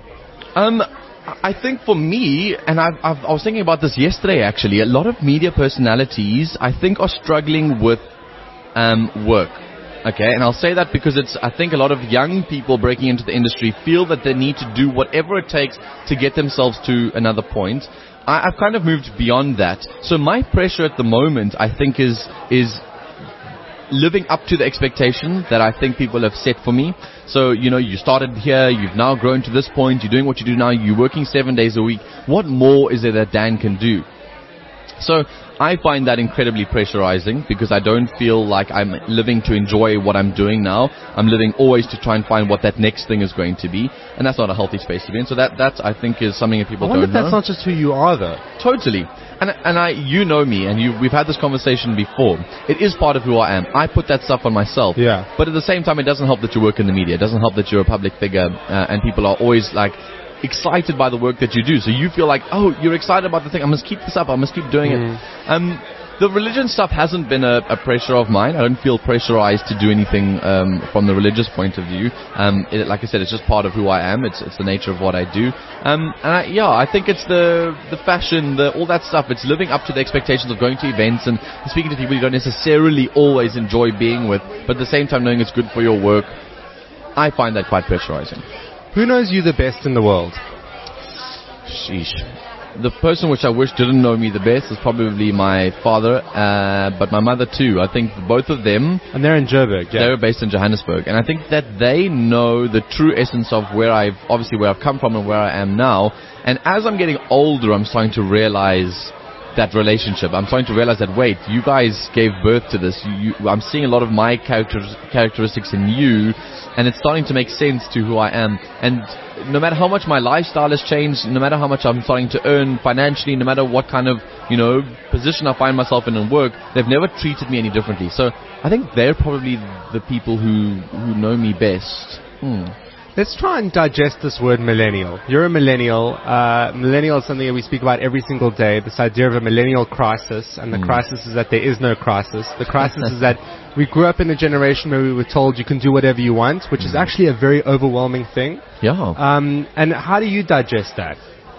I think for me, and I was thinking about this yesterday actually, a lot of media personalities I think are struggling with work. Okay, and I'll say that because I think a lot of young people breaking into the industry feel that they need to do whatever it takes to get themselves to another point. I've kind of moved beyond that. So my pressure at the moment, I think, is living up to the expectation that I think people have set for me. So, you know, you started here, you've now grown to this point, you're doing what you do now, you're working 7 days a week. What more is there that Dan can do? So I find that incredibly pressurizing because I don't feel like I'm living to enjoy what I'm doing now. I'm living always to try and find what that next thing is going to be, and that's not a healthy space to be in. So that's I think is something that people I wonder don't if that's know. not just who you are, though. Totally. And you know me, and we've had this conversation before. It is part of who I am. I put that stuff on myself. Yeah. But at the same time, it doesn't help that you work in the media. It doesn't help that you're a public figure, and people are always like excited by the work that you do. So you feel like, oh, you're excited about the thing. I must keep this up. I must keep doing it. The religion stuff hasn't been a pressure of mine. I don't feel pressurized to do anything from the religious point of view. Like I said, it's just part of who I am. It's the nature of what I do. I think it's the fashion, all that stuff. It's living up to the expectations of going to events and speaking to people you don't necessarily always enjoy being with, but at the same time knowing it's good for your work. I find that quite pressurizing. Who knows you the best in the world? Sheesh. The person which I wish didn't know me the best is probably my father, but my mother too. I think both of them... And they're in Joburg, yeah. They're based in Johannesburg. And I think that they know the true essence of where I've come from and where I am now. And as I'm getting older, I'm starting to realize that relationship. I'm starting to realize that, wait, you guys gave birth to this. I'm seeing a lot of my characteristics in you, and it's starting to make sense to who I am. And no matter how much my lifestyle has changed, no matter how much I'm starting to earn financially, no matter what kind of, position I find myself in work, they've never treated me any differently. So I think they're probably the people who know me best. Let's try and digest this word millennial. You're a millennial. Millennial is something that we speak about every single day, this idea of a millennial crisis. And the crisis is that there is no crisis. The crisis is that we grew up in a generation where we were told you can do whatever you want, which is actually a very overwhelming thing. Yeah. And how do you digest that?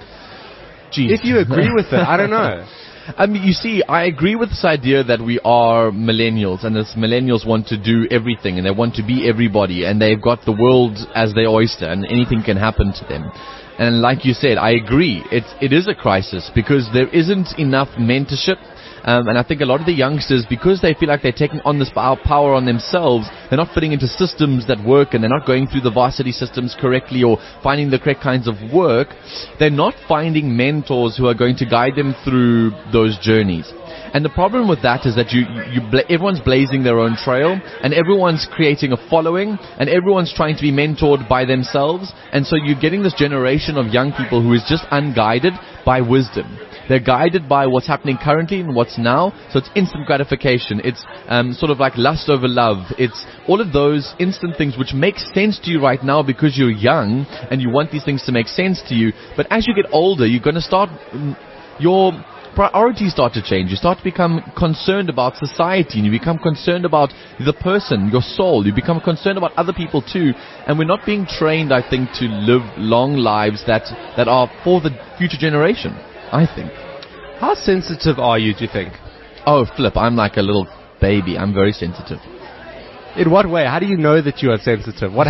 Jeez. If you agree with it, I don't know. You see, I agree with this idea that we are millennials, and as millennials want to do everything, and they want to be everybody, and they've got the world as their oyster, and anything can happen to them. And like you said, I agree. It is a crisis because there isn't enough mentorship. And I think a lot of the youngsters, because they feel like they're taking on this power on themselves, they're not fitting into systems that work, and they're not going through the varsity systems correctly or finding the correct kinds of work. They're not finding mentors who are going to guide them through those journeys. And the problem with that is that everyone's blazing their own trail, and everyone's creating a following, and everyone's trying to be mentored by themselves. And so you're getting this generation of young people who is just unguided by wisdom. They're guided by what's happening currently and what's now. So it's instant gratification. It's sort of like lust over love. It's all of those instant things which make sense to you right now because you're young and you want these things to make sense to you. But as you get older, you're going to start... your priorities start to change. You start to become concerned about society, and you become concerned about the person, your soul. You become concerned about other people too. And we're not being trained, I think, to live long lives that are for the future generation, I think. How sensitive are you, do you think? Oh, flip. I'm like a little baby. I'm very sensitive. In what way? How do you know that you are sensitive? What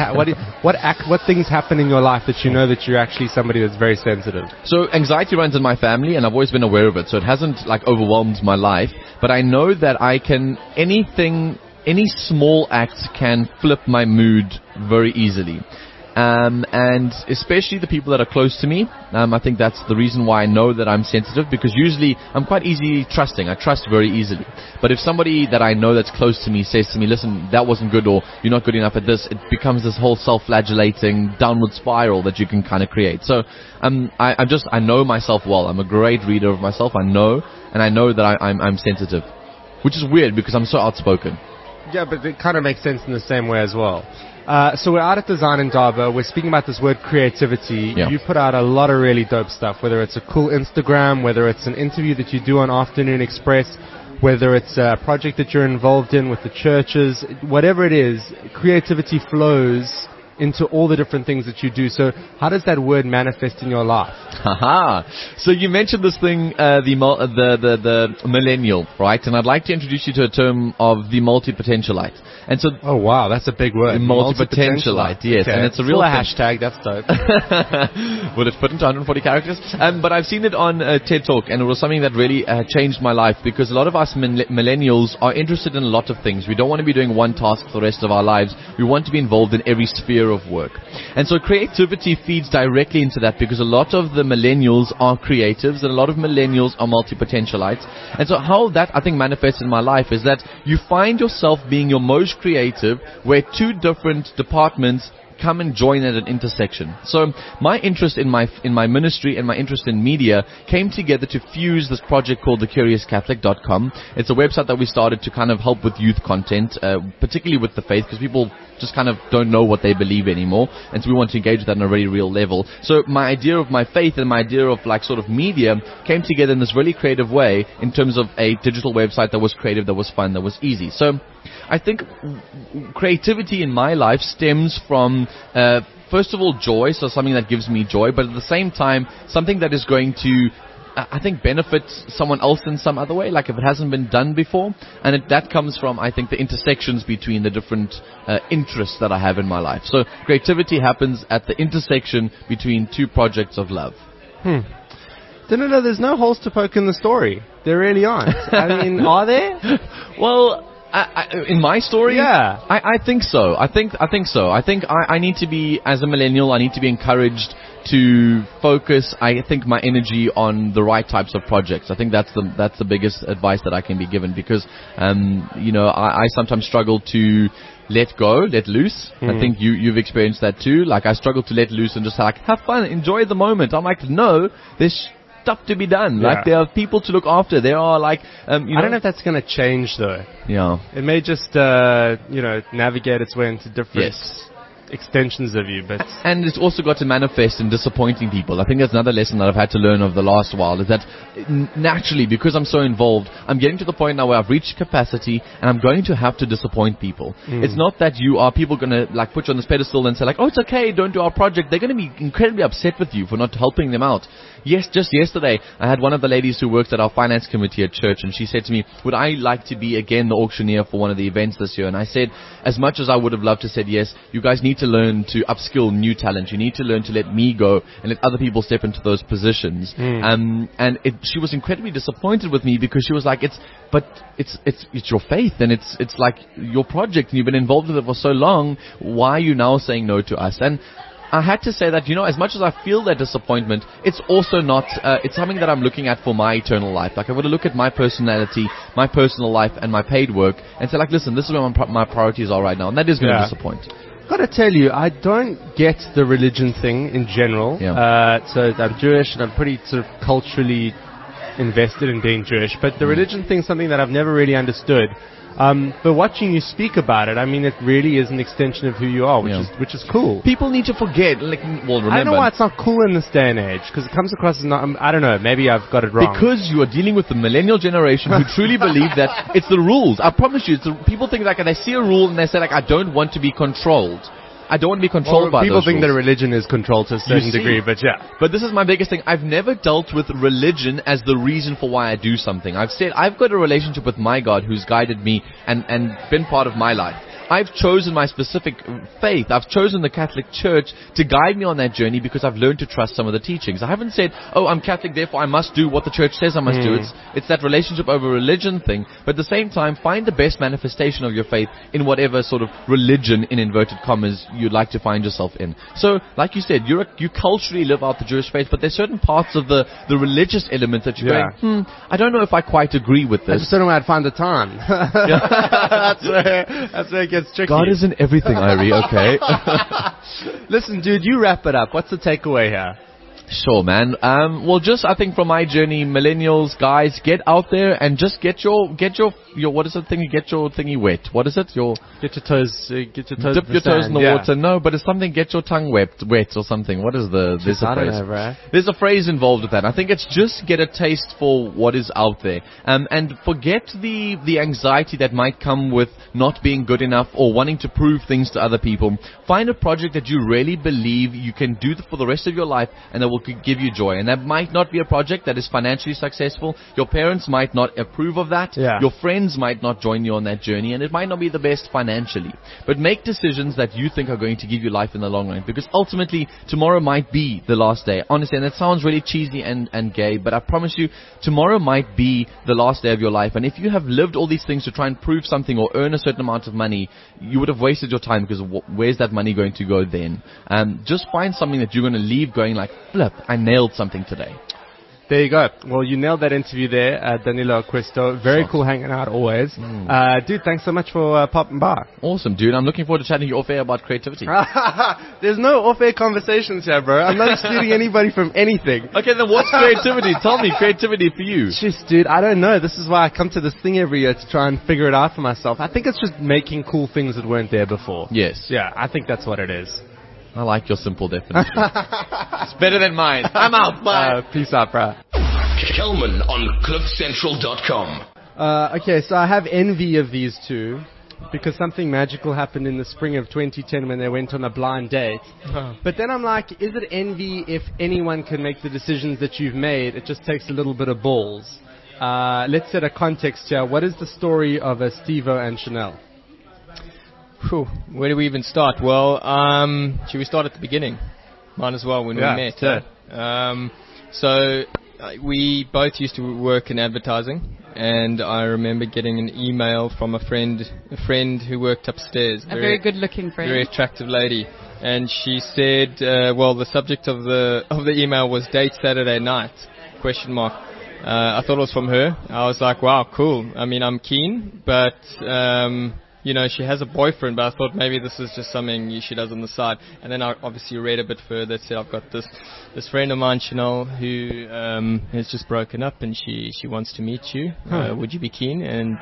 things happen in your life that you know that you're actually somebody that's very sensitive? So anxiety runs in my family, and I've always been aware of it. So it hasn't like overwhelmed my life, but I know that any small act can flip my mood very easily. And especially the people that are close to me. I think that's the reason why I know that I'm sensitive, because usually I'm quite easily trusting. I trust very easily. But if somebody that I know that's close to me says to me, listen, that wasn't good, or you're not good enough at this, it becomes this whole self-flagellating downward spiral that you can kind of create. So I know myself well. I'm a great reader of myself. I know that I'm sensitive, which is weird because I'm so outspoken. Yeah, but it kind of makes sense in the same way as well. So we're out at Design Indaba. We're speaking about this word creativity. Yeah. You put out a lot of really dope stuff, whether it's a cool Instagram, whether it's an interview that you do on Afternoon Express, whether it's a project that you're involved in with the churches, whatever it is, creativity flows into all the different things that you do. So how does that word manifest in your life? Haha. So you mentioned this thing, the millennial, right? And I'd like to introduce you to a term of the multi-potentialite. And so, oh wow, that's a big word. Multi-potentialite, yes. Okay. And it's a real hashtag, that's dope. Will it fit into 140 characters? But I've seen it on TED Talk, and it was something that really changed my life, because a lot of us millennials are interested in a lot of things. We don't want to be doing one task for the rest of our lives. We want to be involved in every sphere idea of work. And so creativity feeds directly into that, because a lot of the millennials are creatives and a lot of millennials are multi-potentialites. And so how that, I think, manifests in my life is that you find yourself being your most creative where two different departments come and join at an intersection. So my interest in my ministry and my interest in media came together to fuse this project called thecuriouscatholic.com. It's a website that we started to kind of help with youth content, particularly with the faith, because people just kind of don't know what they believe anymore, and so we want to engage with that on a very real level. So my idea of my faith and my idea of like sort of media came together in this really creative way in terms of a digital website that was creative, that was fun, that was easy. So I think creativity in my life stems from, first of all, joy, so something that gives me joy, but at the same time, something that is going to, I think, benefit someone else in some other way, like if it hasn't been done before. And that comes from, I think, the intersections between the different interests that I have in my life. So creativity happens at the intersection between two projects of love. No, there's no holes to poke in the story. There really aren't. I mean, are there? Well, in my story, yeah, I think so. I think so. I think I need to be, as a millennial, I need to be encouraged to focus, I think, my energy on the right types of projects. I think that's the biggest advice that I can be given, because I sometimes struggle to let go, let loose. I think you've experienced that too. Like, I struggle to let loose and just like have fun, enjoy the moment. I'm like, no, there's stuff to be done. Yeah. Like, there are people to look after. There are like, I don't know if that's going to change though. Yeah. It may just, navigate its way into different extensions of you, but and it's also got to manifest in disappointing people. I think that's another lesson that I've had to learn over the last while, is that naturally, because I'm so involved, I'm getting to the point now where I've reached capacity and I'm going to have to disappoint people. It's not that people going to like put you on this pedestal and say like, oh, it's okay, don't do our project. They're going to be incredibly upset with you for not helping them out. Yes, just yesterday, I had one of the ladies who works at our finance committee at church, and she said to me, would I like to be again the auctioneer for one of the events this year? And I said, as much as I would have loved to said yes, you guys need to learn to upskill new talent. You need to learn to let me go and let other people step into those positions. She was incredibly disappointed with me, because she was like, it's your faith, and it's like your project, and you've been involved with it for so long. Why are you now saying no to us? And I had to say that, as much as I feel that disappointment, it's also not, it's something that I'm looking at for my eternal life. Like, I've got to look at my personality, my personal life, and my paid work, and say, like, listen, this is where my priorities are right now, and that is going to disappoint. Got to tell you, I don't get the religion thing in general. Yeah. So I'm Jewish, and I'm pretty sort of culturally invested in being Jewish, but the religion thing is something that I've never really understood. But watching you speak about it, I mean, it really is an extension of who you are, which is cool. People need to forget, remember. I don't know why it's not cool in this day and age, because it comes across as not, I don't know, maybe I've got it wrong. Because you are dealing with the millennial generation who truly believe that it's the rules. I promise you, people think like, they see a rule and they say like, I don't want to be controlled. I don't want to be controlled by people those think rules. that religion is controlled to a certain degree, but yeah. But this is my biggest thing. I've never dealt with religion as the reason for why I do something. I've said I've got a relationship with my God who's guided me and been part of my life. I've chosen my specific faith. I've chosen the Catholic Church to guide me on that journey because I've learned to trust some of the teachings. I haven't said, oh, I'm Catholic, therefore I must do what the Church says I must do. It's that relationship over religion thing. But at the same time, find the best manifestation of your faith in whatever sort of religion, in inverted commas, you'd like to find yourself in. So, like you said, you culturally live out the Jewish faith, but there's certain parts of the religious element that you're going, I don't know if I quite agree with this. I just don't know where I'd find the time. That's where it gets tricky. God is in everything, Irie, okay? Listen, dude, you wrap it up. What's the takeaway here? Sure, man. Well, just I think from my journey, millennials, guys, get out there and just get your what is the thing? Get your thingy wet. What is it? Get your toes. Dip your toes in the water. No, but it's something. Get your tongue wet or something. What is there's a phrase? Don't know, bro. There's a phrase involved with that. I think it's just get a taste for what is out there, and forget the anxiety that might come with not being good enough or wanting to prove things to other people. Find a project that you really believe you can do for the rest of your life, and that will could give you joy. And that might not be a project that is financially successful. Your parents might not approve of that. Yeah. Your friends might not join you on that journey, and it might not be the best financially. But make decisions that you think are going to give you life in the long run, because ultimately tomorrow might be the last day. Honestly, and that sounds really cheesy and gay, but I promise you, tomorrow might be the last day of your life. And if you have lived all these things to try and prove something or earn a certain amount of money, you would have wasted your time, because where's that money going to go then? Just find something that you're going to leave going like, flip, I nailed something today. There you go. Well, you nailed that interview there, Danilo Acquisto. Very cool hanging out always. Dude, thanks so much for popping by. Awesome, dude. I'm looking forward to chatting to you off air about creativity. There's no off-air conversations here, bro. I'm not excluding anybody from anything. Okay, then what's creativity? Tell me creativity for you. Just, dude, I don't know. This is why I come to this thing every year to try and figure it out for myself. I think it's just making cool things that weren't there before. Yes. Yeah, I think that's what it is. I like your simple definition. It's better than mine. I'm out. Bye. Peace out, bro. Kelman on CliffCentral.com. Okay, so I have envy of these two because something magical happened in the spring of 2010 when they went on a blind date. But then I'm like, is it envy if anyone can make the decisions that you've made? It just takes a little bit of balls. Let's set a context here. What is the story of Steve-O and Chanel? Whew, where do we even start? Well, should we start at the beginning? Might as well when we met. We both used to work in advertising, and I remember getting an email from a friend who worked upstairs. A very good-looking friend. Very attractive lady. And she said, the subject of the email was date Saturday night, ? I thought it was from her. I was like, wow, cool. I mean, I'm keen, but she has a boyfriend, but I thought maybe this is just something she does on the side. And then I obviously read a bit further. It said, I've got this friend of mine, Chanel, who has just broken up, and she wants to meet you. Would you be keen? And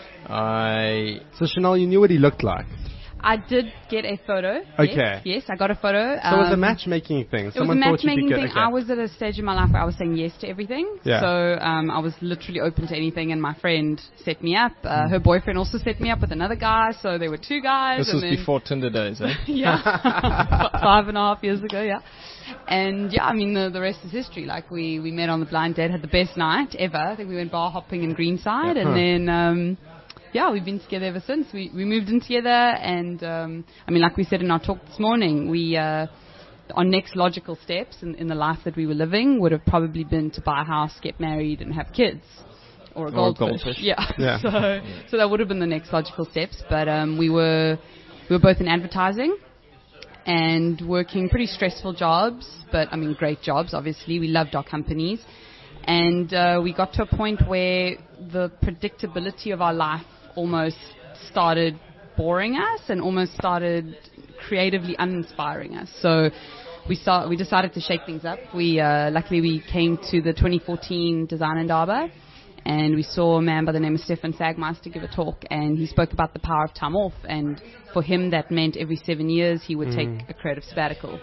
So Chanel, you knew what he looked like. I did get a photo. Okay. Yes, I got a photo. So it was a matchmaking thing. It was a matchmaking thing. Okay. I was at a stage in my life where I was saying yes to everything. Yeah. So I was literally open to anything, and my friend set me up. Her boyfriend also set me up with another guy, so there were two guys. This was before Tinder days, eh? Yeah. 5.5 years ago, yeah. And yeah, I mean, the rest is history. Like, we met on the blind date, had the best night ever. I think we went bar hopping in Greenside, and then... we've been together ever since. We moved in together, and like we said in our talk this morning, our next logical steps in the life that we were living would have probably been to buy a house, get married, and have kids, or a goldfish. Yeah. So that would have been the next logical steps. But we were both in advertising and working pretty stressful jobs, but I mean great jobs. Obviously, we loved our companies, and we got to a point where the predictability of our life almost started boring us and almost started creatively uninspiring us. So we decided to shake things up. Luckily we came to the 2014 Design Indaba, and we saw a man by the name of Stefan Sagmeister give a talk, and he spoke about the power of time off, and for him that meant every 7 years he would take a creative sabbatical.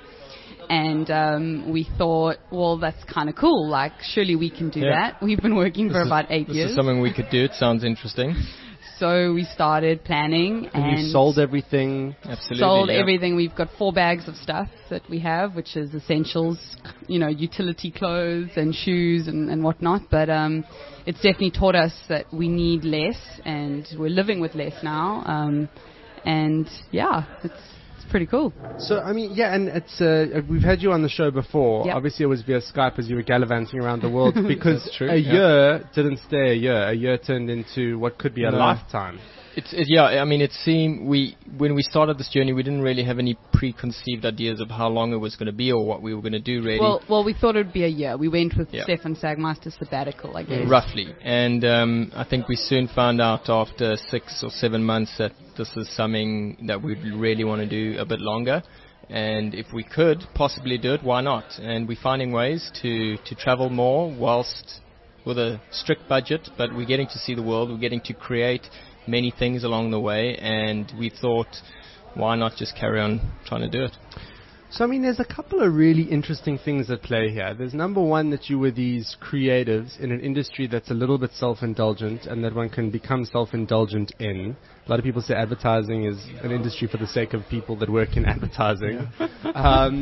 And we thought, well, that's kind of cool. Like, surely we can do that. We've been working for about 8 years. This is something we could do. It sounds interesting. So we started planning, and you sold everything. Absolutely, sold everything. We've got 4 bags of stuff that we have, which is essentials, utility clothes and shoes and whatnot. But it's definitely taught us that we need less, and we're living with less now. And yeah, it's pretty cool. So, I mean, yeah, and it's we've had you on the show before. Yep. Obviously, it was via Skype as you were gallivanting around the world, because a year didn't stay a year. A year turned into what could be a lifetime. It seemed when we started this journey, we didn't really have any preconceived ideas of how long it was going to be or what we were going to do, really. Well, we thought it would be a year. We went with Stefan Sagmeister's sabbatical, I guess. Roughly. And I think we soon found out after 6 or 7 months that this is something that we'd really want to do a bit longer. And if we could possibly do it, why not? And we're finding ways to travel more whilst with a strict budget, but we're getting to see the world. We're getting to create many things along the way, and we thought, why not just carry on trying to do it? So, I mean, there's a couple of really interesting things at play here. There's number one, that you were these creatives in an industry that's a little bit self-indulgent, and that one can become self-indulgent in. A lot of people say advertising is an industry for the sake of people that work in advertising.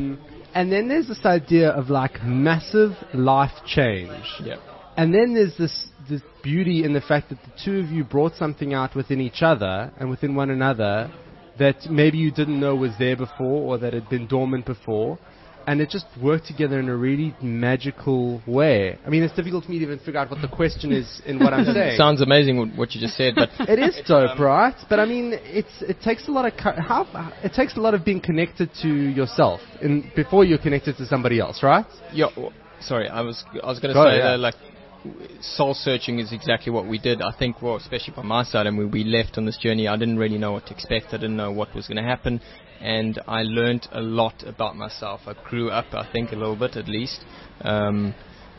And then there's this idea of like massive life change. Yeah. And then there's this beauty in the fact that the two of you brought something out within each other and within one another that maybe you didn't know was there before or that had been dormant before. And it just worked together in a really magical way. I mean, it's difficult for me to even figure out what the question is in what I'm saying. Sounds amazing what you just said, but it is dope, right? But I mean, it takes a lot of it takes a lot of being connected to yourself before you're connected to somebody else, right? Yeah. Sorry, I was going to say that like soul searching is exactly what we did. I think, well, especially from my side, and when we left on this journey, I didn't really know what to expect. I didn't know what was going to happen. And I learned a lot about myself. I grew up, I think, a little bit at least. And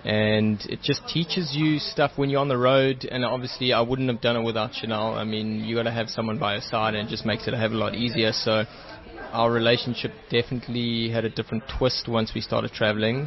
it just teaches you stuff when you're on the road. And obviously, I wouldn't have done it without Chanel. I mean, you got to have someone by your side, and it just makes it a hell of a lot easier. So our relationship definitely had a different twist once we started traveling.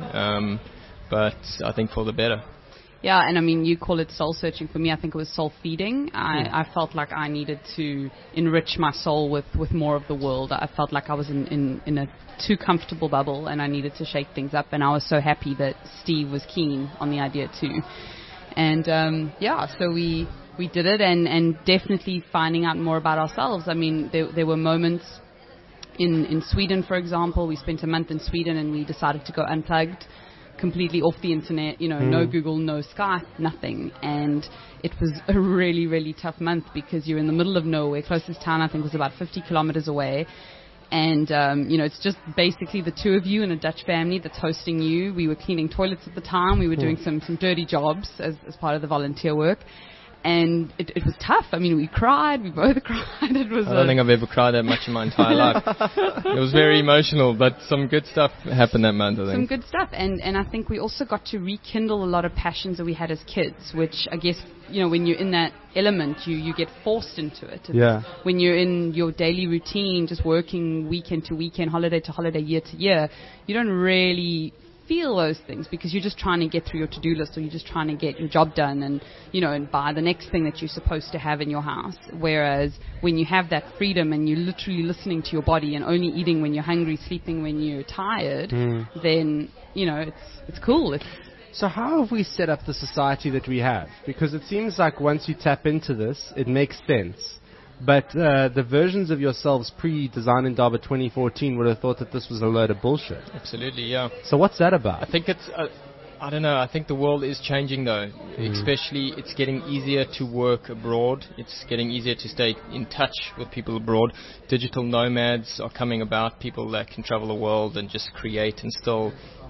But I think for the better. Yeah, and I mean, you call it soul searching. For me, I think it was soul feeding. I felt like I needed to enrich my soul with more of the world. I felt like I was in a too comfortable bubble, and I needed to shake things up. And I was so happy that Steve was keen on the idea too. And so we did it, and definitely finding out more about ourselves. I mean, there were moments in Sweden, for example. We spent a month in Sweden, and we decided to go unplugged, completely off the internet, no Google, no Skype, nothing. And it was a really, really tough month because you're in the middle of nowhere. Closest town, I think, was about 50 kilometers away. And, it's just basically the two of you and a Dutch family that's hosting you. We were cleaning toilets at the time. We were doing some dirty jobs as part of the volunteer work. And it was tough. I mean, we cried. We both cried. I don't think I've ever cried that much in my entire life. It was very emotional, but some good stuff happened that month, I think. Some good stuff. And I think we also got to rekindle a lot of passions that we had as kids, which I guess, when you're in that element, you get forced into it. When you're in your daily routine, just working weekend to weekend, holiday to holiday, year to year, you don't really feel those things because you're just trying to get through your to-do list, or you're just trying to get your job done and and buy the next thing that you're supposed to have in your house. Whereas when you have that freedom and you're literally listening to your body and only eating when you're hungry, sleeping when you're tired, then it's cool. So how have we set up the society that we have? Because it seems like once you tap into this, it makes sense. But the versions of yourselves pre-Design Indaba 2014 would have thought that this was a load of bullshit. Absolutely, yeah. So what's that about? I think it's, I don't know, I think the world is changing though. Especially it's getting easier to work abroad. It's getting easier to stay in touch with people abroad. Digital nomads are coming about, people that can travel the world and just create and still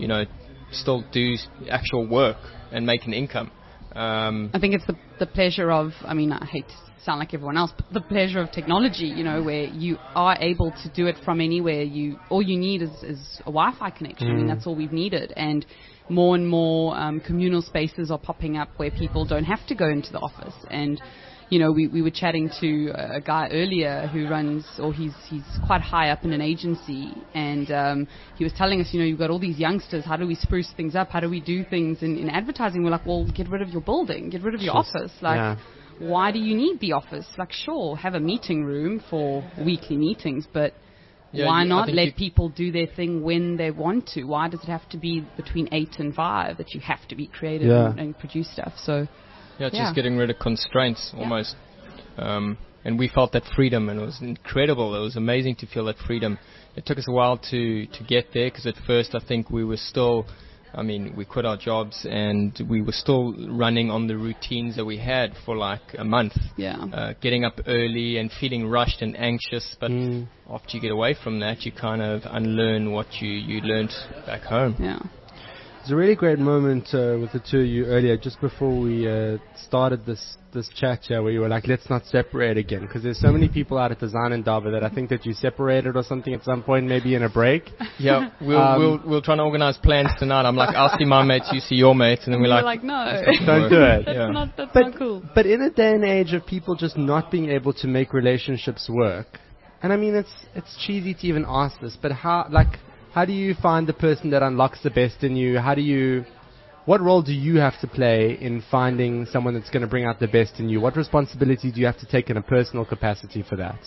do actual work and make an income. I think it's the pleasure of, I hate to sound like everyone else, but the pleasure of technology, where you are able to do it from anywhere. All you need is a Wi-Fi connection. That's all we've needed. And more communal spaces are popping up where people don't have to go into the office. And we were chatting to a guy earlier who runs, or he's quite high up in an agency, and he was telling us, you've got all these youngsters, how do we spruce things up? How do we do things in advertising? We're like, well, get rid of your building, get rid of your office. Why do you need the office? Sure, have a meeting room for weekly meetings, but why not let people do their thing when they want to? Why does it have to be between 8 and 5 that you have to be creative and produce stuff? So just getting rid of constraints almost. And we felt that freedom, and it was incredible. It was amazing to feel that freedom. It took us a while to get there, because at first I think we were still, we quit our jobs and we were still running on the routines that we had for like a month. Getting up early and feeling rushed and anxious. But after you get away from that, you kind of unlearn what you learned back home. Yeah. It was a really great moment with the two of you earlier, just before we started this chat here, where you were like, let's not separate again, because there's so many people out at Design Indaba that I think that you separated or something at some point, maybe in a break. Yeah, we'll try to organize plans tonight. I'm like, I'll see my mates, you see your mates, and then we're like, no, don't do it. That's not cool. But in a day and age of people just not being able to make relationships work, and it's cheesy to even ask this, but how do you find the person that unlocks the best in you? What role do you have to play in finding someone that's going to bring out the best in you? What responsibility do you have to take in a personal capacity for that?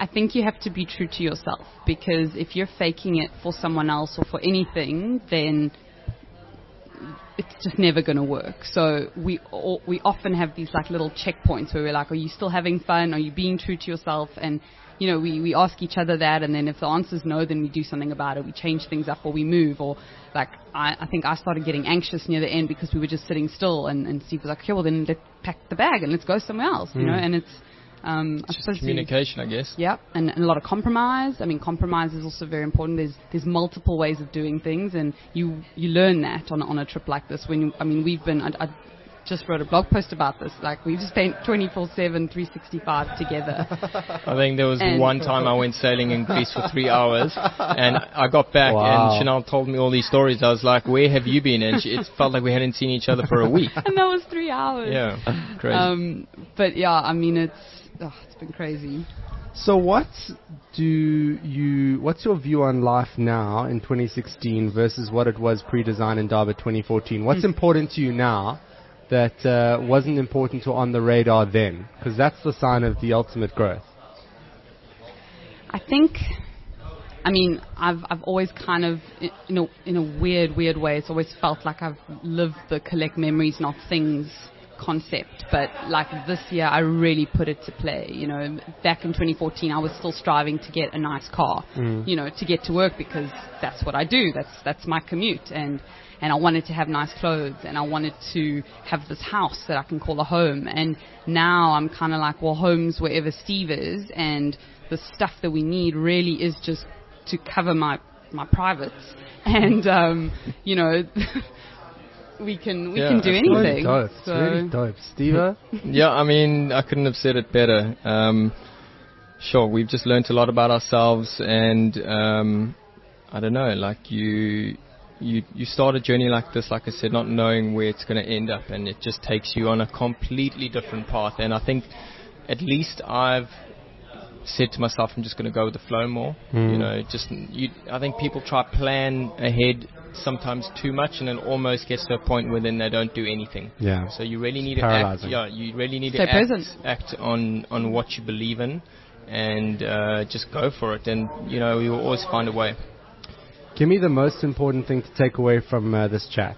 I think you have to be true to yourself, because if you're faking it for someone else or for anything, then it's just never going to work. So we often have these like little checkpoints where we're like, are you still having fun? Are you being true to yourself? And you know, we ask each other that, and then if the answer is no, then we do something about it. We change things up or we move. Or like I think I started getting anxious near the end because we were just sitting still, and Steve was like, okay, well then let's pack the bag and let's go somewhere else, you know. And it's just communication, I guess. Yeah, and a lot of compromise. I mean, compromise is also very important. There's multiple ways of doing things, and you learn that on a trip like this. We've been. I just wrote a blog post about this. Like, we've spent 24/7, 365 together. I think there was one time I went sailing in Greece for 3 hours, and I got back, and Chanel told me all these stories. I was like, where have you been? And it felt like we hadn't seen each other for a week. And that was 3 hours. Yeah, crazy. But yeah, I mean, it's been crazy. So what's your view on life now in 2016 versus what it was pre-Design Indaba 2014? What's important to you now that wasn't important to On the Radar then? Because that's the sign of the ultimate growth. I think, I've always kind of, in a weird way, it's always felt like I've lived the collect memories, not things concept. But like this year, I really put it to play. You know, back in 2014, I was still striving to get a nice car, you know, to get to work, because that's what I do. That's my commute. And I wanted to have nice clothes, and I wanted to have this house that I can call a home. And now I'm kind of like, well, home's wherever Steve is, and the stuff that we need really is just to cover my privates. And, you know, we can do anything. Really dope. It's really dope. Steve? Yeah, I mean, I couldn't have said it better. Sure, we've just learnt a lot about ourselves, and I don't know, like you start a journey like this, like I said, not knowing where it's going to end up, and it just takes you on a completely different path. And I think at least I've said to myself, I'm just going to go with the flow more. You know, I think people try plan ahead sometimes too much, and it almost gets to a point where then they don't do anything. Yeah. So you really need to act. Yeah, you really need to act on what you believe in, and just go for it. And you know, you will always find a way. Give me the most important thing to take away from this chat.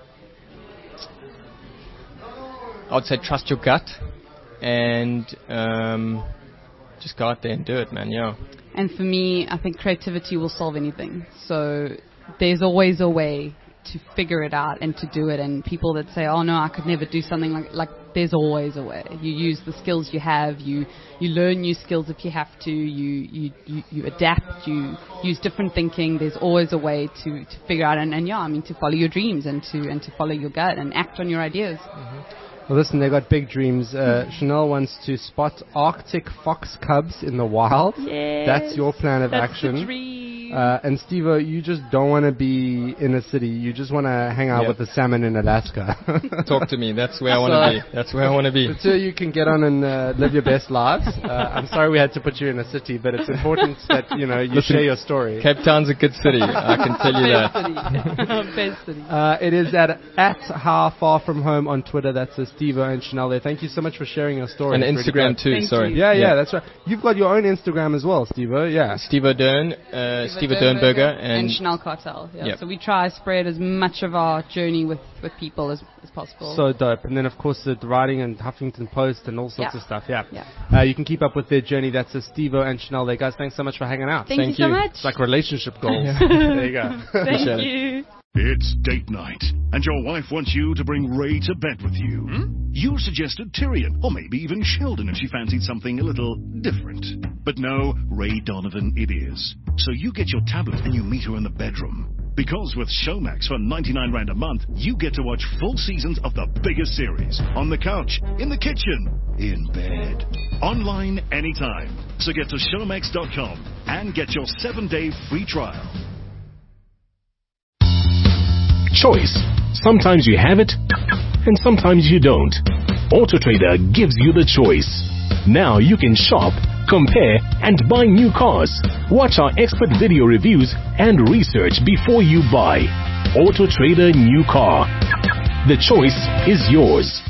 I would say trust your gut, and just go out there and do it, man. Yeah. And for me, I think creativity will solve anything. So there's always a way to figure it out and to do it. And people that say, oh no, I could never do something like there's always a way. You use the skills you have, you learn new skills if you have to, you adapt, you use different thinking. There's always a way to figure out, and to follow your dreams and to follow your gut and act on your ideas. Well, listen, they got big dreams. Chanel wants to spot Arctic fox cubs in the wild. Yes, that's your plan of action. The dream. And Steve-O, you just don't want to be in a city. You just want to hang out with the salmon in Alaska. Talk to me. That's where I want to be. That's where I want to be. So you can get on and live your best lives. I'm sorry we had to put you in a city, but it's important that you share your story. Cape Town's a good city. I can tell you that. Best city. It is at How Far From Home on Twitter. That's Steve-O and Chanel there. Thank you so much for sharing your story. And Instagram too. Sorry. Yeah, that's right. You've got your own Instagram as well, Steve-O. Yeah. Steve-O Dern. Steve Dernberger and Chanel Cartel. Yeah. Yep. So we try to spread as much of our journey with people as possible. So dope. And then, of course, the writing and Huffington Post and all sorts of stuff. Yeah. You can keep up with their journey. That's Steve-O and Chanel there. Guys, thanks so much for hanging out. Thank you so much. It's like relationship goals. There you go. Thank you. It's date night, and your wife wants you to bring Ray to bed with you. You suggested Tyrion, or maybe even Sheldon if she fancied something a little different. But no, Ray Donovan it is. So you get your tablet and you meet her in the bedroom. Because with Showmax for 99 Rand a month, you get to watch full seasons of the biggest series on the couch, in the kitchen, in bed, online anytime. So get to Showmax.com and get your 7-day free trial. Choice. Sometimes you have it, and sometimes you don't. AutoTrader gives you the choice. Now you can shop, compare, and buy new cars. Watch our expert video reviews and research before you buy. AutoTrader New Car. The choice is yours.